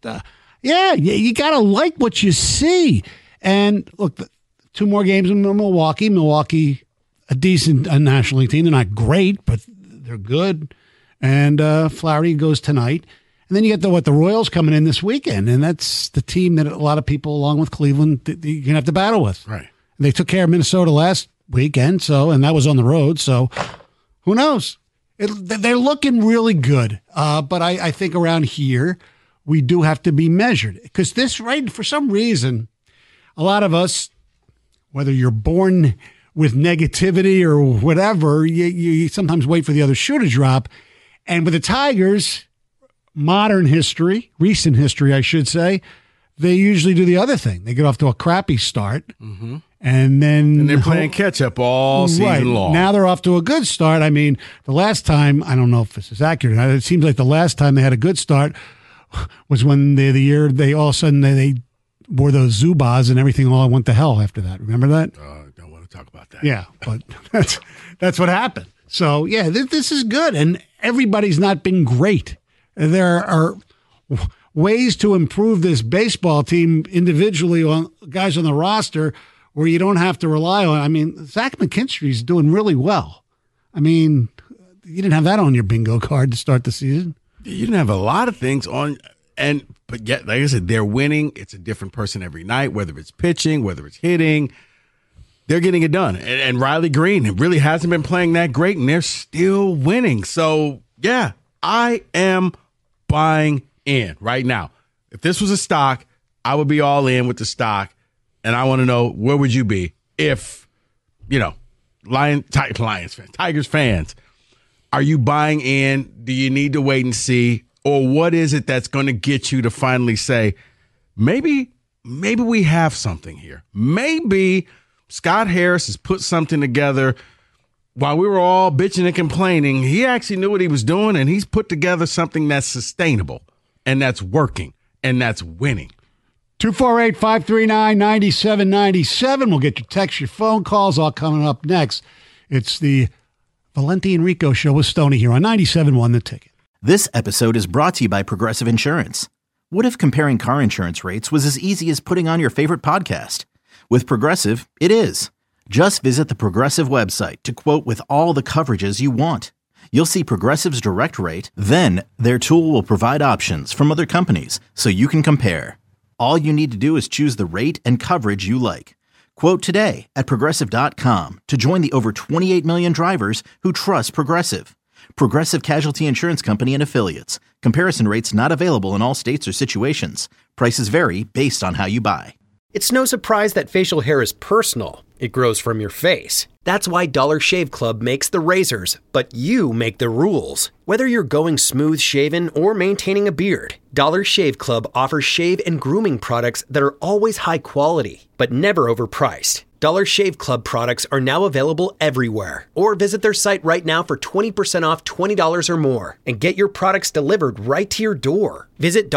you got to like what you see. And look, 2 more games in Milwaukee. Milwaukee, a decent National League team. They're not great, but they're good. And Flaherty goes tonight. And then you get the Royals coming in this weekend. And that's the team that a lot of people, along with Cleveland, you're going to have to battle with. Right. And they took care of Minnesota last weekend, and that was on the road. So who knows? They're looking really good. But I think around here, we do have to be measured. Because for some reason, a lot of us, whether you're born with negativity or whatever, you sometimes wait for the other shoe to drop. And with the Tigers, recent history, I should say, they usually do the other thing. They get off to a crappy start. Mm-hmm. And they're playing catch up all season long. Now they're off to a good start. I mean, the last time, I don't know if this is accurate. It seems like the last time they had a good start was when the year they all of a sudden they wore those Zubas and everything all went to hell after that. Remember that? Don't want to talk about that. Yeah, but that's what happened. So yeah, this is good, and everybody's not been great. There are ways to improve this baseball team individually on guys on the roster, where you don't have to rely on. I mean, Zach McKinstry's doing really well. I mean, you didn't have that on your bingo card to start the season. You didn't have a lot of things on, but yet, like I said, they're winning. It's a different person every night, whether it's pitching, whether it's hitting. They're getting it done. And Riley Green really hasn't been playing that great, and they're still winning. So, yeah, I am buying in right now. If this was a stock, I would be all in with the stock. And I want to know, where would you be if, Tigers fans, are you buying in? Do you need to wait and see? Or what is it that's going to get you to finally say, maybe we have something here. Maybe Scott Harris has put something together while we were all bitching and complaining. He actually knew what he was doing, and he's put together something that's sustainable. and that's working, and that's winning. 248-539-9797. We'll get your text, your phone calls, all coming up next. It's the Valenti Enrico Show with Stoney here on 97.1 The Ticket. This episode is brought to you by Progressive Insurance. What if comparing car insurance rates was as easy as putting on your favorite podcast? With Progressive, it is. Just visit the Progressive website to quote with all the coverages you want. You'll see Progressive's direct rate, then their tool will provide options from other companies so you can compare. All you need to do is choose the rate and coverage you like. Quote today at Progressive.com to join the over 28 million drivers who trust Progressive. Progressive Casualty Insurance Company and Affiliates. Comparison rates not available in all states or situations. Prices vary based on how you buy. It's no surprise that facial hair is personal. It grows from your face. That's why Dollar Shave Club makes the razors, but you make the rules. Whether you're going smooth shaven or maintaining a beard, Dollar Shave Club offers shave and grooming products that are always high quality, but never overpriced. Dollar Shave Club products are now available everywhere. Or visit their site right now for 20% off $20 or more and get your products delivered right to your door. Visit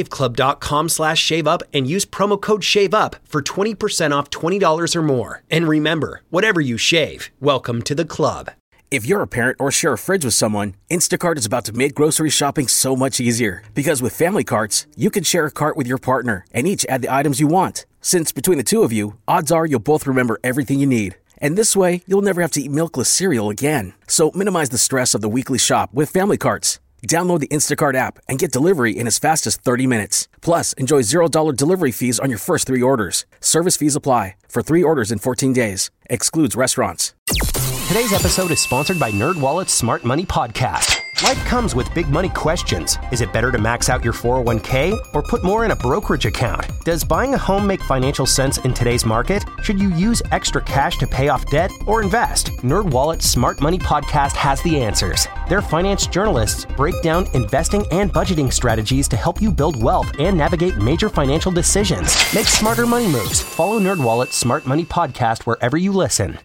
dollarshaveclub.com/shaveup and use promo code SHAVEUP for 20% off $20 or more. And remember, whatever you shave, welcome to the club. If you're a parent or share a fridge with someone, Instacart is about to make grocery shopping so much easier. Because with Family Carts, you can share a cart with your partner and each add the items you want. Since between the two of you, odds are you'll both remember everything you need. And this way, you'll never have to eat milkless cereal again. So minimize the stress of the weekly shop with Family Carts. Download the Instacart app and get delivery in as fast as 30 minutes. Plus, enjoy $0 delivery fees on your first 3 orders. Service fees apply. For 3 orders in 14 days. Excludes restaurants. Today's episode is sponsored by NerdWallet's Smart Money Podcast. Life comes with big money questions. Is it better to max out your 401k or put more in a brokerage account? Does buying a home make financial sense in today's market? Should you use extra cash to pay off debt or invest? NerdWallet's Smart Money Podcast has the answers. Their finance journalists break down investing and budgeting strategies to help you build wealth and navigate major financial decisions. Make smarter money moves. Follow NerdWallet's Smart Money Podcast wherever you listen.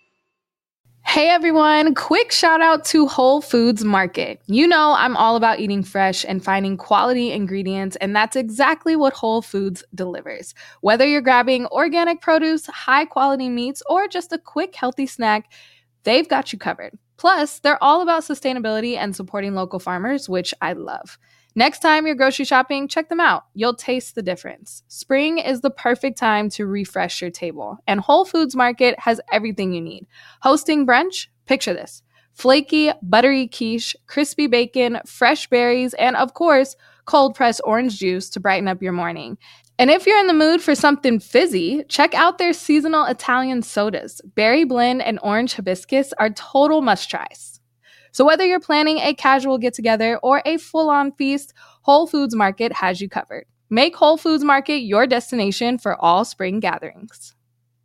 Hey everyone, quick shout out to Whole Foods Market. You know I'm all about eating fresh and finding quality ingredients, and that's exactly what Whole Foods delivers. Whether you're grabbing organic produce, high quality meats, or just a quick healthy snack, they've got you covered. Plus, they're all about sustainability and supporting local farmers, which I love. Next time you're grocery shopping, check them out. You'll taste the difference. Spring is the perfect time to refresh your table, and Whole Foods Market has everything you need. Hosting brunch? Picture this. Flaky, buttery quiche, crispy bacon, fresh berries, and of course, cold-pressed orange juice to brighten up your morning. And if you're in the mood for something fizzy, check out their seasonal Italian sodas. Berry blend and orange hibiscus are total must-tries. So whether you're planning a casual get-together or a full-on feast, Whole Foods Market has you covered. Make Whole Foods Market your destination for all spring gatherings.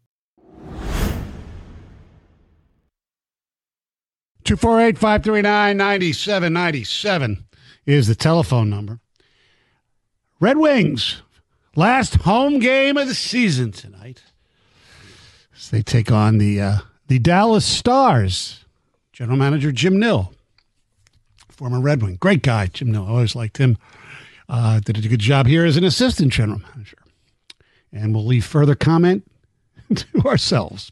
248-539-9797 is the telephone number. Red Wings, last home game of the season tonight, as they take on the Dallas Stars. General Manager Jim Nill, former Red Wing. Great guy, Jim Nill. I always liked him. Did a good job here as an assistant general manager. And we'll leave further comment to ourselves.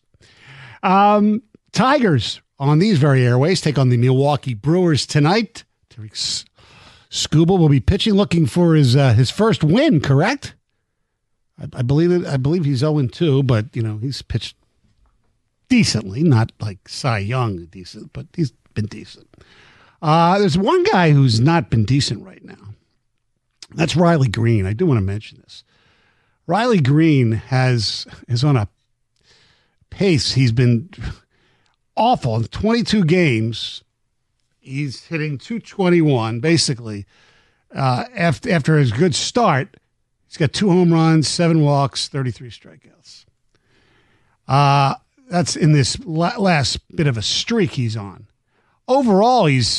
Tigers on these very airways take on the Milwaukee Brewers tonight. Tariq Skubal will be pitching, looking for his first win, correct? I believe he's 0-2, but he's pitched decently, not like Cy Young decent, but he's been decent. There's one guy who's not been decent right now. That's Riley Green. I do want to mention this. Riley Green is on a pace. He's been awful in 22 games. He's hitting .221 basically. After his good start, he's got 2 home runs, 7 walks, 33 strikeouts. That's in this last bit of a streak he's on. Overall, he's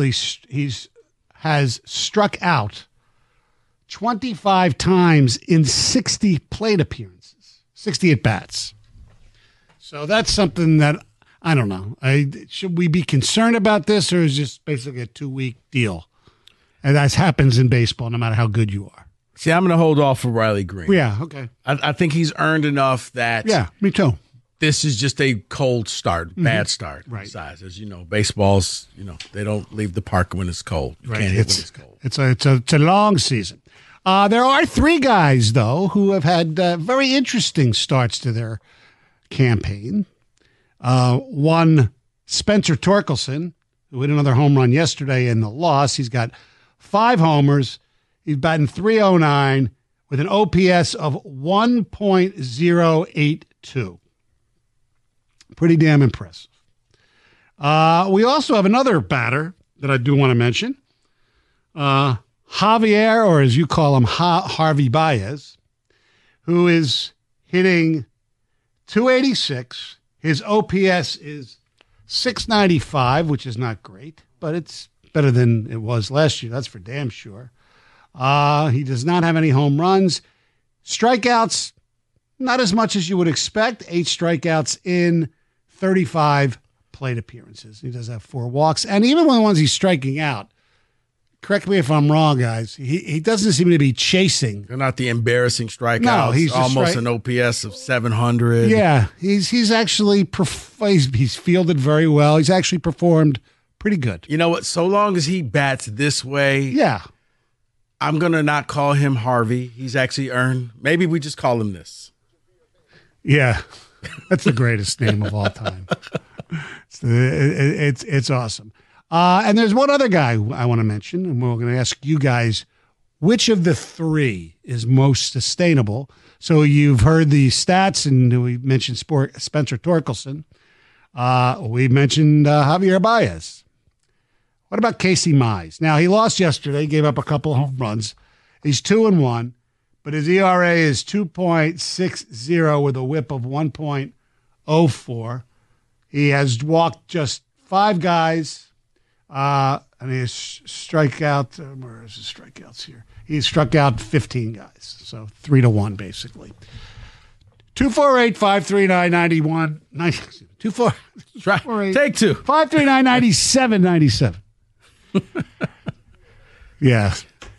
struck out 25 times in 60 plate appearances, 60 at-bats. So that's something that, I don't know. Should we be concerned about this, or is this basically a 2-week deal And that happens in baseball, no matter how good you are. See, I'm going to hold off for Riley Green. Yeah, okay. I think he's earned enough that. Yeah, me too. This is just a cold start, bad start. Right. Besides, as you know, baseball's, they don't leave the park when it's cold. You can't hit when it's cold. It's a long season. There are 3 guys, though, who have had very interesting starts to their campaign. One, Spencer Torkelson, who hit another home run yesterday in the loss. He's got 5 homers. He's batting .309 with an OPS of 1.082. Pretty damn impressive. We also have another batter that I do want to mention. Javier, or as you call him, Harvey Baez, who is hitting .286. His OPS is .695, which is not great, but it's better than it was last year. That's for damn sure. He does not have any home runs. Strikeouts, not as much as you would expect. 8 strikeouts in 35 plate appearances. He does have 4 walks. And even when the ones he's striking out, correct me if I'm wrong, guys, he doesn't seem to be chasing. They're not the embarrassing strikeouts. No, he's almost an OPS of 700. Yeah, he's actually he's fielded very well. He's actually performed pretty good. You know what? So long as he bats this way, yeah, I'm going to not call him Harvey. He's actually earned. Maybe we just call him this. Yeah, that's the greatest name of all time. It's awesome. And there's one other guy I want to mention, and we're going to ask you guys which of the 3 is most sustainable. So you've heard the stats, and we mentioned Spencer Torkelson. We mentioned Javier Baez. What about Casey Mize? Now, he lost yesterday, gave up a couple home runs. He's 2-1, but his ERA is 2.60 with a whip of 1.04. He has walked just 5 guys, and he has strikeout. Where is his strikeouts here? He's struck out 15 guys, so 3-1 basically. 248-539-91. 248. Take 2. 539-97-97. Yeah.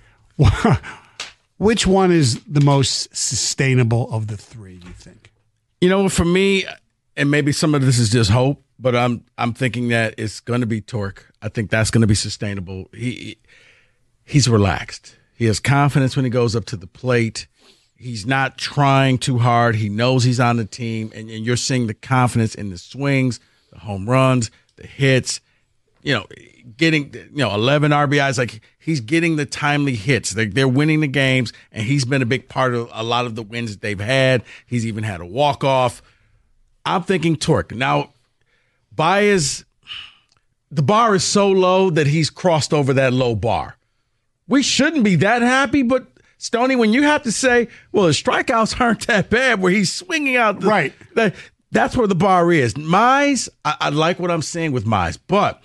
Which one is the most sustainable of the 3, you think? For me, and maybe some of this is just hope, but I'm thinking that it's going to be Torque. I think that's going to be sustainable. He's relaxed. He has confidence when he goes up to the plate. He's not trying too hard. He knows he's on the team, and you're seeing the confidence in the swings, the home runs, the hits. Getting 11 RBIs, like he's getting the timely hits. They're winning the games, and he's been a big part of a lot of the wins that they've had. He's even had a walk-off. I'm thinking Torque. Now, Baez, the bar is so low that he's crossed over that low bar. We shouldn't be that happy, but Stoney, when you have to say, well, his strikeouts aren't that bad, where he's swinging out, right? That's where the bar is. Mize, I like what I'm seeing with Mize, but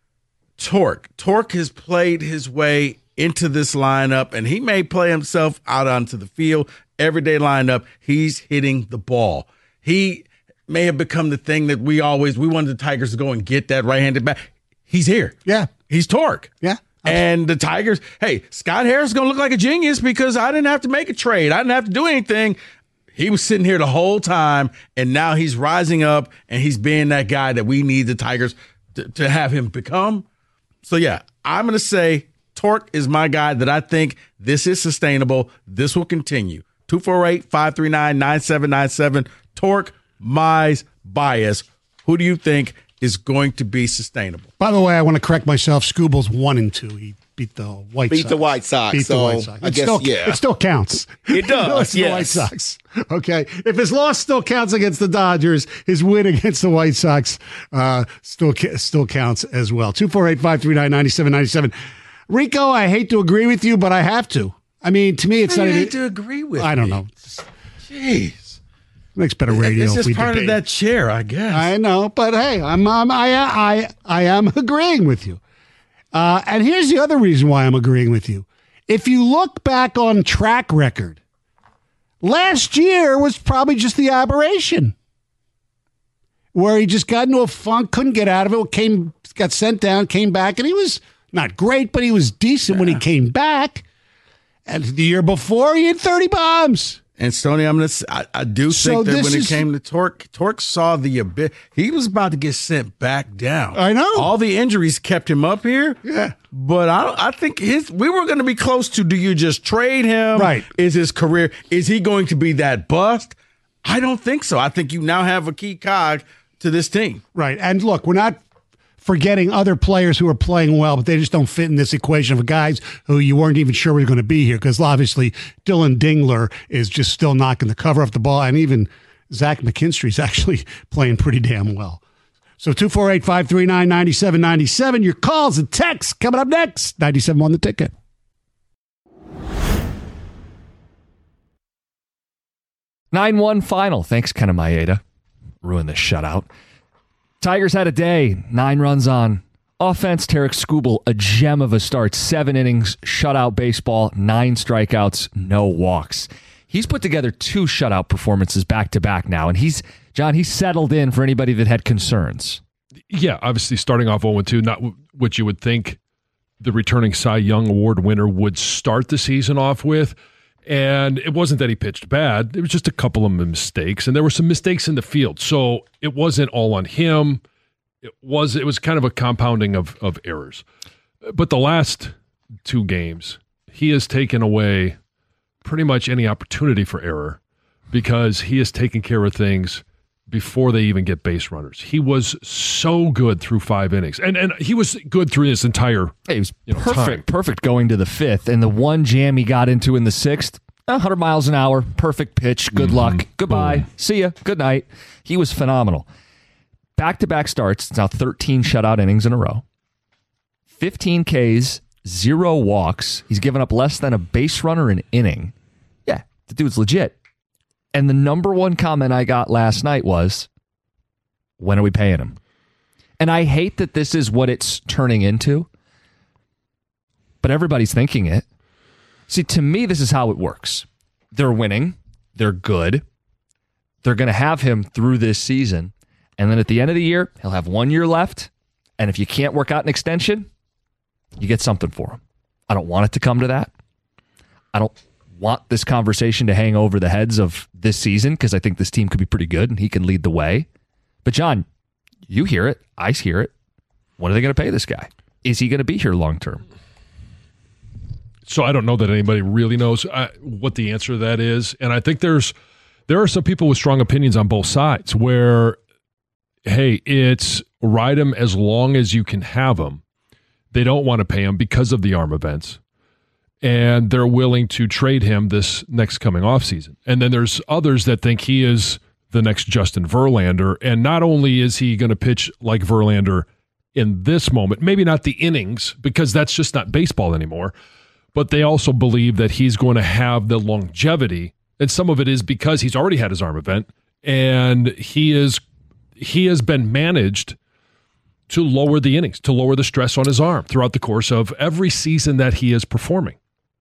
Torque has played his way into this lineup, and he may play himself out onto the field. Everyday lineup, he's hitting the ball. He may have become the thing that we wanted the Tigers to go and get that right-handed bat. He's here. Yeah. He's Torque. Yeah. And the Tigers, hey, Scott Harris is going to look like a genius because I didn't have to make a trade. I didn't have to do anything. He was sitting here the whole time, and now he's rising up, and he's being that guy that we need the Tigers to have him become. So, yeah, I'm going to say Torque is my guy that I think this is sustainable. This will continue. 248-539-9797. Torque, Mize, Baez. Who do you think is going to be sustainable? By the way, I want to correct myself. Scooble's 1-2. He beat the White Sox. Beat the White Sox. Beat the White Sox. It still counts. It does, The White Sox. Okay. If his loss still counts against the Dodgers, his win against the White Sox still counts as well. 248-539-9797. Rico, I hate to agree with you, but I have to. I mean, to me, it's not even. I hate to agree with I don't know. Jeez. Makes better radio. It's just if we part debate. of that chair, I guess. I know, but hey, I am agreeing with you. And here's the other reason why I'm agreeing with you. If you look back on track record, last year was probably just the aberration where he just got into a funk, couldn't get out of it, got sent down, came back, and he was Not great, but he was decent when he came back. And the year before, he had 30 bombs. And Stoney, I do think that when it came to Torque saw the abyss. He was about to get sent back down. I know. All the injuries kept him up here. Yeah. But I think we were going to be close to, do you just trade him? Right. Is his career, is he going to be that bust? I don't think so. I think you now have a key cog to this team. Right. And look, we're not forgetting other players who are playing well, but they just don't fit in this equation of guys who you weren't even sure were going to be here, because obviously Dylan Dingler is just still knocking the cover off the ball, and even Zach McKinstry's actually playing pretty damn well. So 248-539-9797, your calls and texts coming up next. 97 on the ticket. Nine-1 final. Thanks, Ken Maeda. Ruined the shutout. Tigers had a day. 9 runs on offense. Tarek Skubal, a gem of a start. 7 innings, shutout baseball, 9 strikeouts, no walks. He's put together 2 shutout performances back-to-back now, and he's settled in for anybody that had concerns. Yeah, obviously starting off 0-2, not what you would think the returning Cy Young Award winner would start the season off with. And it wasn't that he pitched bad. It was just a couple of mistakes, and there were some mistakes in the field. So it wasn't all on him. It was kind of a compounding of errors. But the last 2 games, he has taken away pretty much any opportunity for error, because he has taken care of things before they even get base runners. He was so good through 5 innings. And he was good through this entire He was perfect going to the 5th. And the one jam he got into in the 6th, 100 miles an hour, perfect pitch, good luck, goodbye, see ya, good night. He was phenomenal. Back-to-back starts, it's now 13 shutout innings in a row. 15 Ks, 0 walks. He's given up less than a base runner an inning. Yeah, the dude's legit. And the number one comment I got last night was, when are we paying him? And I hate that this is what it's turning into, but everybody's thinking it. See, to me, this is how it works. They're winning. They're good. They're going to have him through this season. And then at the end of the year, he'll have 1 year left. And if you can't work out an extension, you get something for him. I don't want it to come to that. I don't want this conversation to hang over the heads of this season, because I think this team could be pretty good and he can lead the way. But John, you hear it. I hear it. When are they going to pay this guy? Is he going to be here long term? So I don't know that anybody really knows what the answer to that is. And I think there are some people with strong opinions on both sides where, hey, it's ride him as long as you can have him. They don't want to pay him because of the arm events. And they're willing to trade him this next coming offseason. And then there's others that think he is the next Justin Verlander. And not only is he going to pitch like Verlander in this moment, maybe not the innings, because that's just not baseball anymore, but they also believe that he's going to have the longevity. And some of it is because he's already had his arm event, and he has been managed to lower the innings, to lower the stress on his arm throughout the course of every season that he is performing.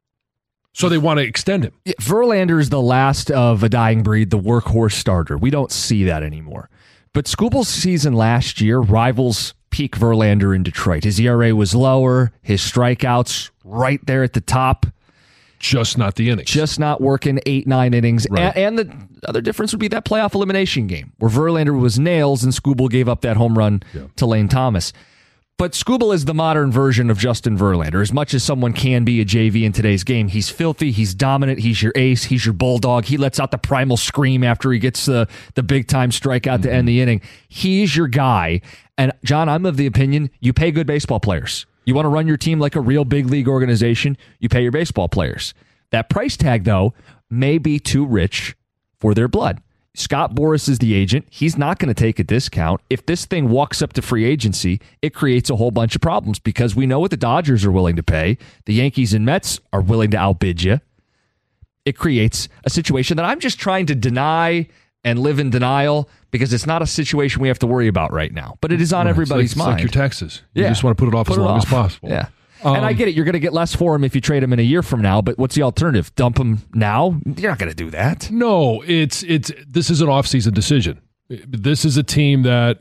So they want to extend him. Yeah, Verlander is the last of a dying breed, the workhorse starter. We don't see that anymore. But Skubal's season last year rivals peak Verlander in Detroit. His ERA was lower, his strikeouts right there at the top. Just not the innings. Just not working 8-9 innings. Right. And the other difference would be that playoff elimination game where Verlander was nails and Skubal gave up that home run to Lane Thomas. But Skubal is the modern version of Justin Verlander. As much as someone can be a JV in today's game, he's filthy, he's dominant, he's your ace, he's your bulldog. He lets out the primal scream after he gets the big-time strikeout to end the inning. He's your guy. And, John, I'm of the opinion you pay good baseball players. You want to run your team like a real big league organization, you pay your baseball players. That price tag, though, may be too rich for their blood. Scott Boras is the agent. He's not going to take a discount. If this thing walks up to free agency, it creates a whole bunch of problems because we know what the Dodgers are willing to pay. The Yankees and Mets are willing to outbid you. It creates a situation that I'm just trying to deny and live in denial because it's not a situation we have to worry about right now. But it is on everybody's mind. It's like your taxes. You just want to put it off as long as possible. Yeah. And I get it. You're going to get less for him if you trade him in a year from now. But what's the alternative? Dump him now? You're not going to do that. No, this is an offseason decision. This is a team that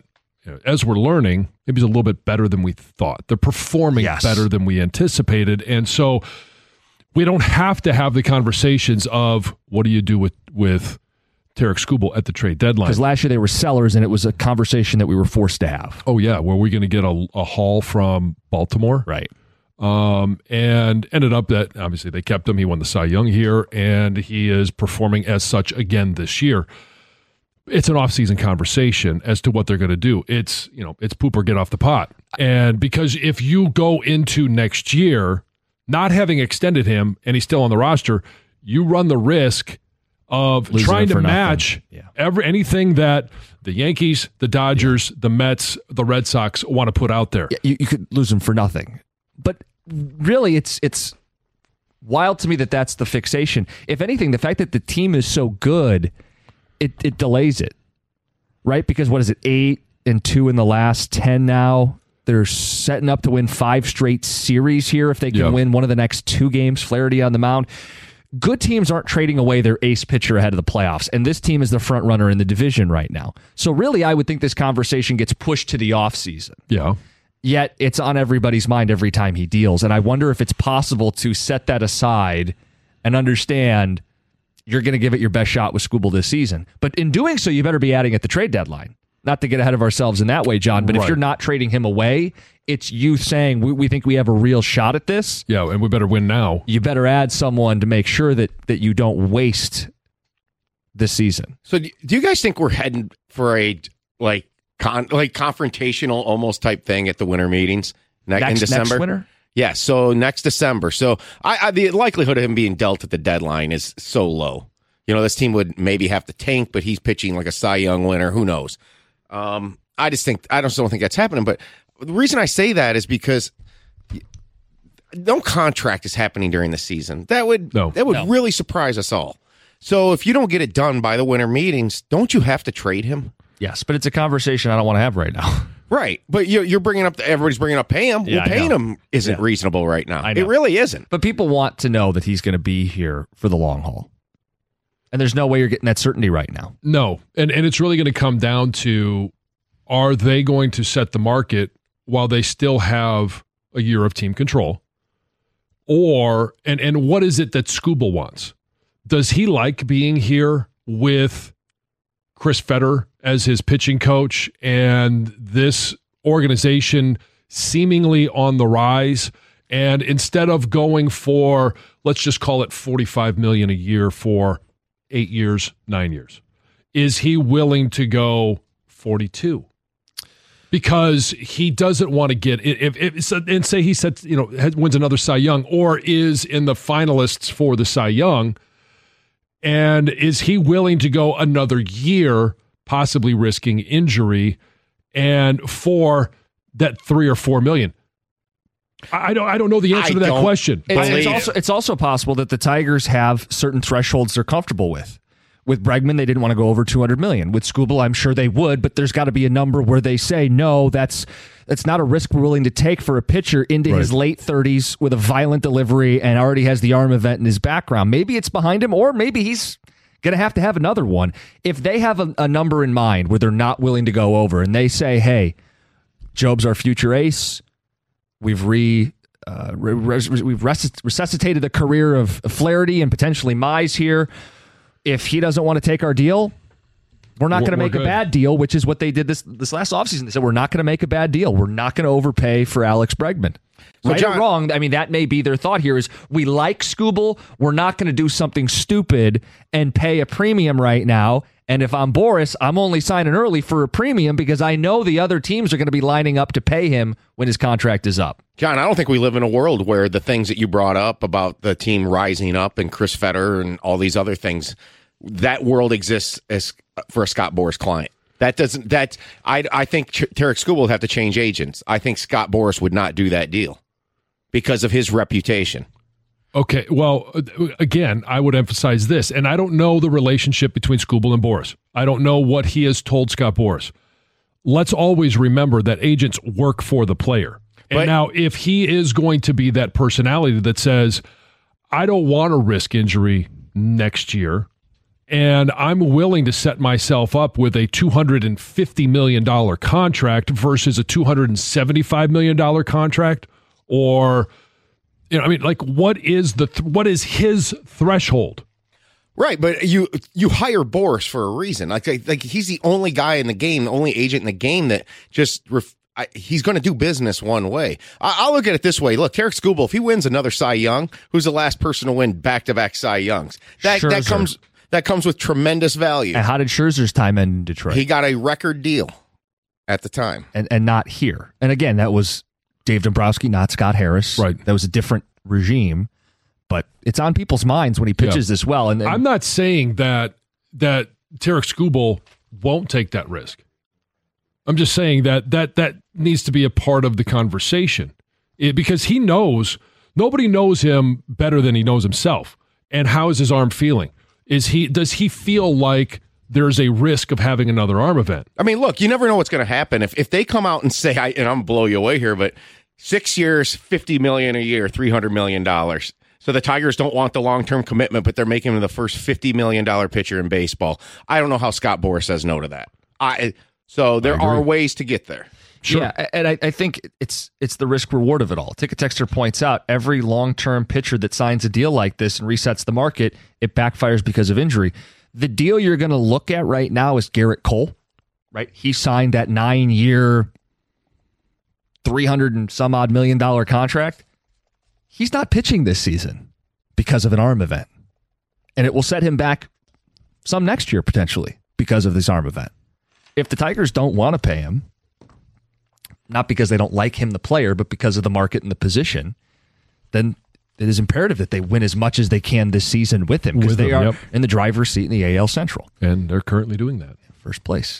as we're learning, maybe he's a little bit better than we thought. They're performing better than we anticipated. And so we don't have to have the conversations of what do you do with Tarik Skubal at the trade deadline. Because last year they were sellers, and it was a conversation that we were forced to have. Oh, yeah. Were we going to get a haul from Baltimore? Right. And ended up that, obviously, they kept him. He won the Cy Young here, and he is performing as such again this year. It's an offseason conversation as to what they're going to do. It's poop or get off the pot. And because if you go into next year not having extended him and he's still on the roster, you run the risk of losing trying to for match anything that the Yankees, the Dodgers, the Mets, the Red Sox want to put out there. You could lose him for nothing. But really, it's wild to me that that's the fixation. If anything, the fact that the team is so good, it delays it, right? Because what is it, 8-2 in the last 10 now? They're setting up to win 5 straight series here if they can win one of the next 2 games. Flaherty on the mound. Good teams aren't trading away their ace pitcher ahead of the playoffs, and this team is the front runner in the division right now. So really, I would think this conversation gets pushed to the offseason. Yeah. Yet it's on everybody's mind every time he deals, and I wonder if it's possible to set that aside and understand you're going to give it your best shot with Skubal this season. But in doing so, you better be adding at the trade deadline. Not to get ahead of ourselves in that way, John, but if you're not trading him away, it's you saying we think we have a real shot at this. Yeah, and we better win now. You better add someone to make sure that you don't waste this season. So do you guys think we're heading for a confrontational almost type thing at the winter meetings in December? Next winter? Yeah, so next December. So the likelihood of him being dealt at the deadline is so low. This team would maybe have to tank, but he's pitching like a Cy Young winner. Who knows? I just don't think that's happening. But the reason I say that is because no contract is happening during the season. That would really surprise us all. So if you don't get it done by the winter meetings, don't you have to trade him? Yes, but it's a conversation I don't want to have right now. Right, but you're bringing up everybody's bringing up pay him. Yeah, well, paying him isn't reasonable right now. It really isn't. But people want to know that he's going to be here for the long haul. And there's no way you're getting that certainty right now. No. And it's really going to come down to, are they going to set the market while they still have a year of team control? Or, and what is it that Skubal wants? Does he like being here with Chris Fetter as his pitching coach and this organization seemingly on the rise? And instead of going for, let's just call it $45 million a year for 8 years, 9 years, is he willing to go 42? Because he doesn't want to get and say he said wins another Cy Young or is in the finalists for the Cy Young, and is he willing to go another year, possibly risking injury, and for that $3 or $4 million? I don't know the answer to that question. It's also possible that the Tigers have certain thresholds they're comfortable with. With Bregman, they didn't want to go over $200 million. With Skubal, I'm sure they would, but there's got to be a number where they say, no, that's not a risk we're willing to take for a pitcher into his late 30s with a violent delivery and already has the arm event in his background. Maybe it's behind him, or maybe he's going to have another one. If they have a number in mind where they're not willing to go over and they say, hey, Job's our future ace, we've resuscitated the career of Flaherty and potentially Mize here. If he doesn't want to take our deal, we're not going to make a bad deal, which is what they did this last offseason. They said, we're not going to make a bad deal. We're not going to overpay for Alex Bregman. So right or wrong, I mean, that may be their thought here is we like Skubal. We're not going to do something stupid and pay a premium right now. And if I'm Boris, I'm only signing early for a premium because I know the other teams are going to be lining up to pay him when his contract is up. John, I don't think we live in a world where the things that you brought up about the team rising up and Chris Fetter and all these other things, that world exists as for a Scott Boras client. I think Tarik Skubal would have to change agents. I think Scott Boras would not do that deal because of his reputation. Okay, well, again, I would emphasize this, and I don't know the relationship between Skubal and Boras. I don't know what he has told Scott Boras. Let's always remember that agents work for the player. And now, if he is going to be that personality that says, I don't want to risk injury next year, And I'm willing to set myself up with a $250 million contract versus a $275 million contract. Or, what is his threshold? Right, but you hire Boris for a reason. Like he's the only guy in the game, the only agent in the game that just he's going to do business one way. I'll look at it this way. Look, Tarik Skubal, if he wins another Cy Young, who's the last person to win back-to-back Cy Youngs? That comes with tremendous value. And how did Scherzer's time end in Detroit? He got a record deal at the time, and not here. And again, that was Dave Dombrowski, not Scott Harris. Right, that was a different regime. But it's on people's minds when he pitches this well. And I'm not saying that Tarik Skubal won't take that risk. I'm just saying that needs to be a part of the conversation because he knows nobody knows him better than he knows himself. And how is his arm feeling? Does he feel like there's a risk of having another arm event? I mean, look, you never know what's going to happen if they come out and say, and I'm going to blow you away here, but 6 years, $50 million a year, $300 million. So the Tigers don't want the long-term commitment, but they're making him the first $50 million pitcher in baseball. I don't know how Scott Boras says no to that. So there are ways to get there. Sure. Yeah, and I think it's the risk-reward of it all. Ticket Texter points out every long-term pitcher that signs a deal like this and resets the market, it backfires because of injury. The deal you're going to look at right now is Garrett Cole, right? He signed that 9-year, $300 and some odd million contract. He's not pitching this season because of an arm event. And it will set him back some next year, potentially, because of this arm event. If the Tigers don't want to pay him, not because they don't like him, the player, but because of the market and the position, then it is imperative that they win as much as they can this season with him because they are in the driver's seat in the AL Central. And they're currently doing that. First place.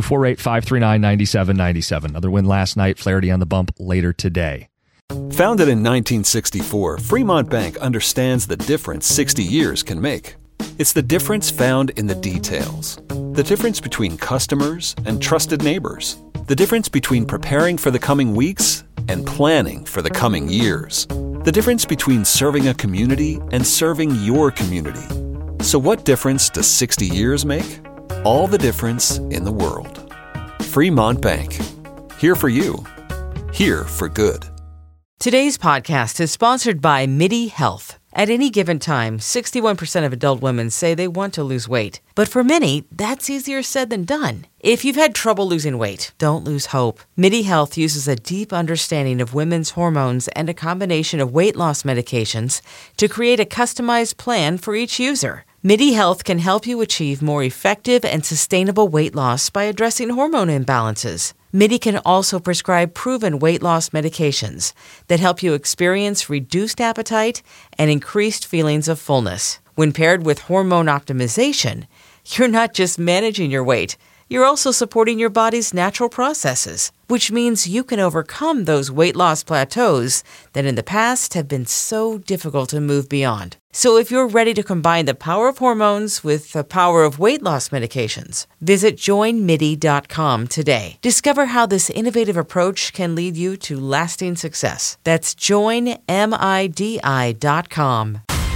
248-539-9797. Another win last night. Flaherty on the bump later today. Founded in 1964, Fremont Bank understands the difference 60 years can make. It's the difference found in the details. The difference between customers and trusted neighbors. The difference between preparing for the coming weeks and planning for the coming years. The difference between serving a community and serving your community. So what difference does 60 years make? All the difference in the world. Fremont Bank. Here for you. Here for good. Today's podcast is sponsored by MIDI Health. At any given time, 61% of adult women say they want to lose weight. But for many, that's easier said than done. If you've had trouble losing weight, don't lose hope. MIDI Health uses a deep understanding of women's hormones and a combination of weight loss medications to create a customized plan for each user. MIDI Health can help you achieve more effective and sustainable weight loss by addressing hormone imbalances. MIDI can also prescribe proven weight loss medications that help you experience reduced appetite and increased feelings of fullness. When paired with hormone optimization, you're not just managing your weight, you're also supporting your body's natural processes, which means you can overcome those weight loss plateaus that in the past have been so difficult to move beyond. So if you're ready to combine the power of hormones with the power of weight loss medications, visit joinmidi.com today. Discover how this innovative approach can lead you to lasting success. That's joinmidi.com.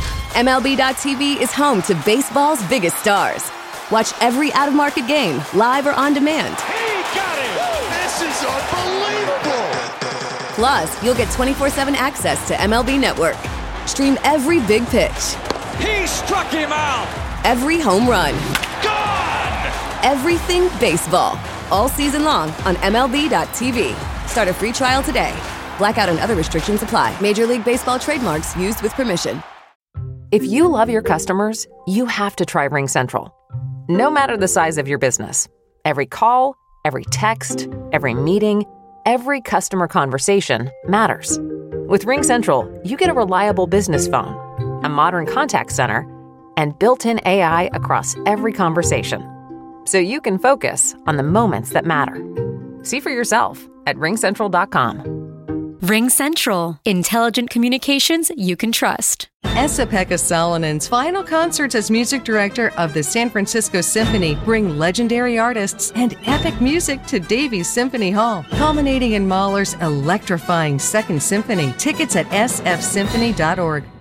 MLB.tv is home to baseball's biggest stars. Watch every out-of-market game, live or on demand. He got it! This is unbelievable! Plus, you'll get 24/7 access to MLB Network. Stream every big pitch. He struck him out! Every home run. Gone! Everything baseball. All season long on MLB.tv. Start a free trial today. Blackout and other restrictions apply. Major League Baseball trademarks used with permission. If you love your customers, you have to try RingCentral. No matter the size of your business, every call, every text, every meeting, every customer conversation matters. With RingCentral, you get a reliable business phone, a modern contact center, and built-in AI across every conversation. So you can focus on the moments that matter. See for yourself at ringcentral.com. RingCentral. Intelligent communications you can trust. Esa-Pekka Salonen's final concerts as music director of the San Francisco Symphony bring legendary artists and epic music to Davies Symphony Hall, culminating in Mahler's electrifying Second Symphony. Tickets at sfsymphony.org.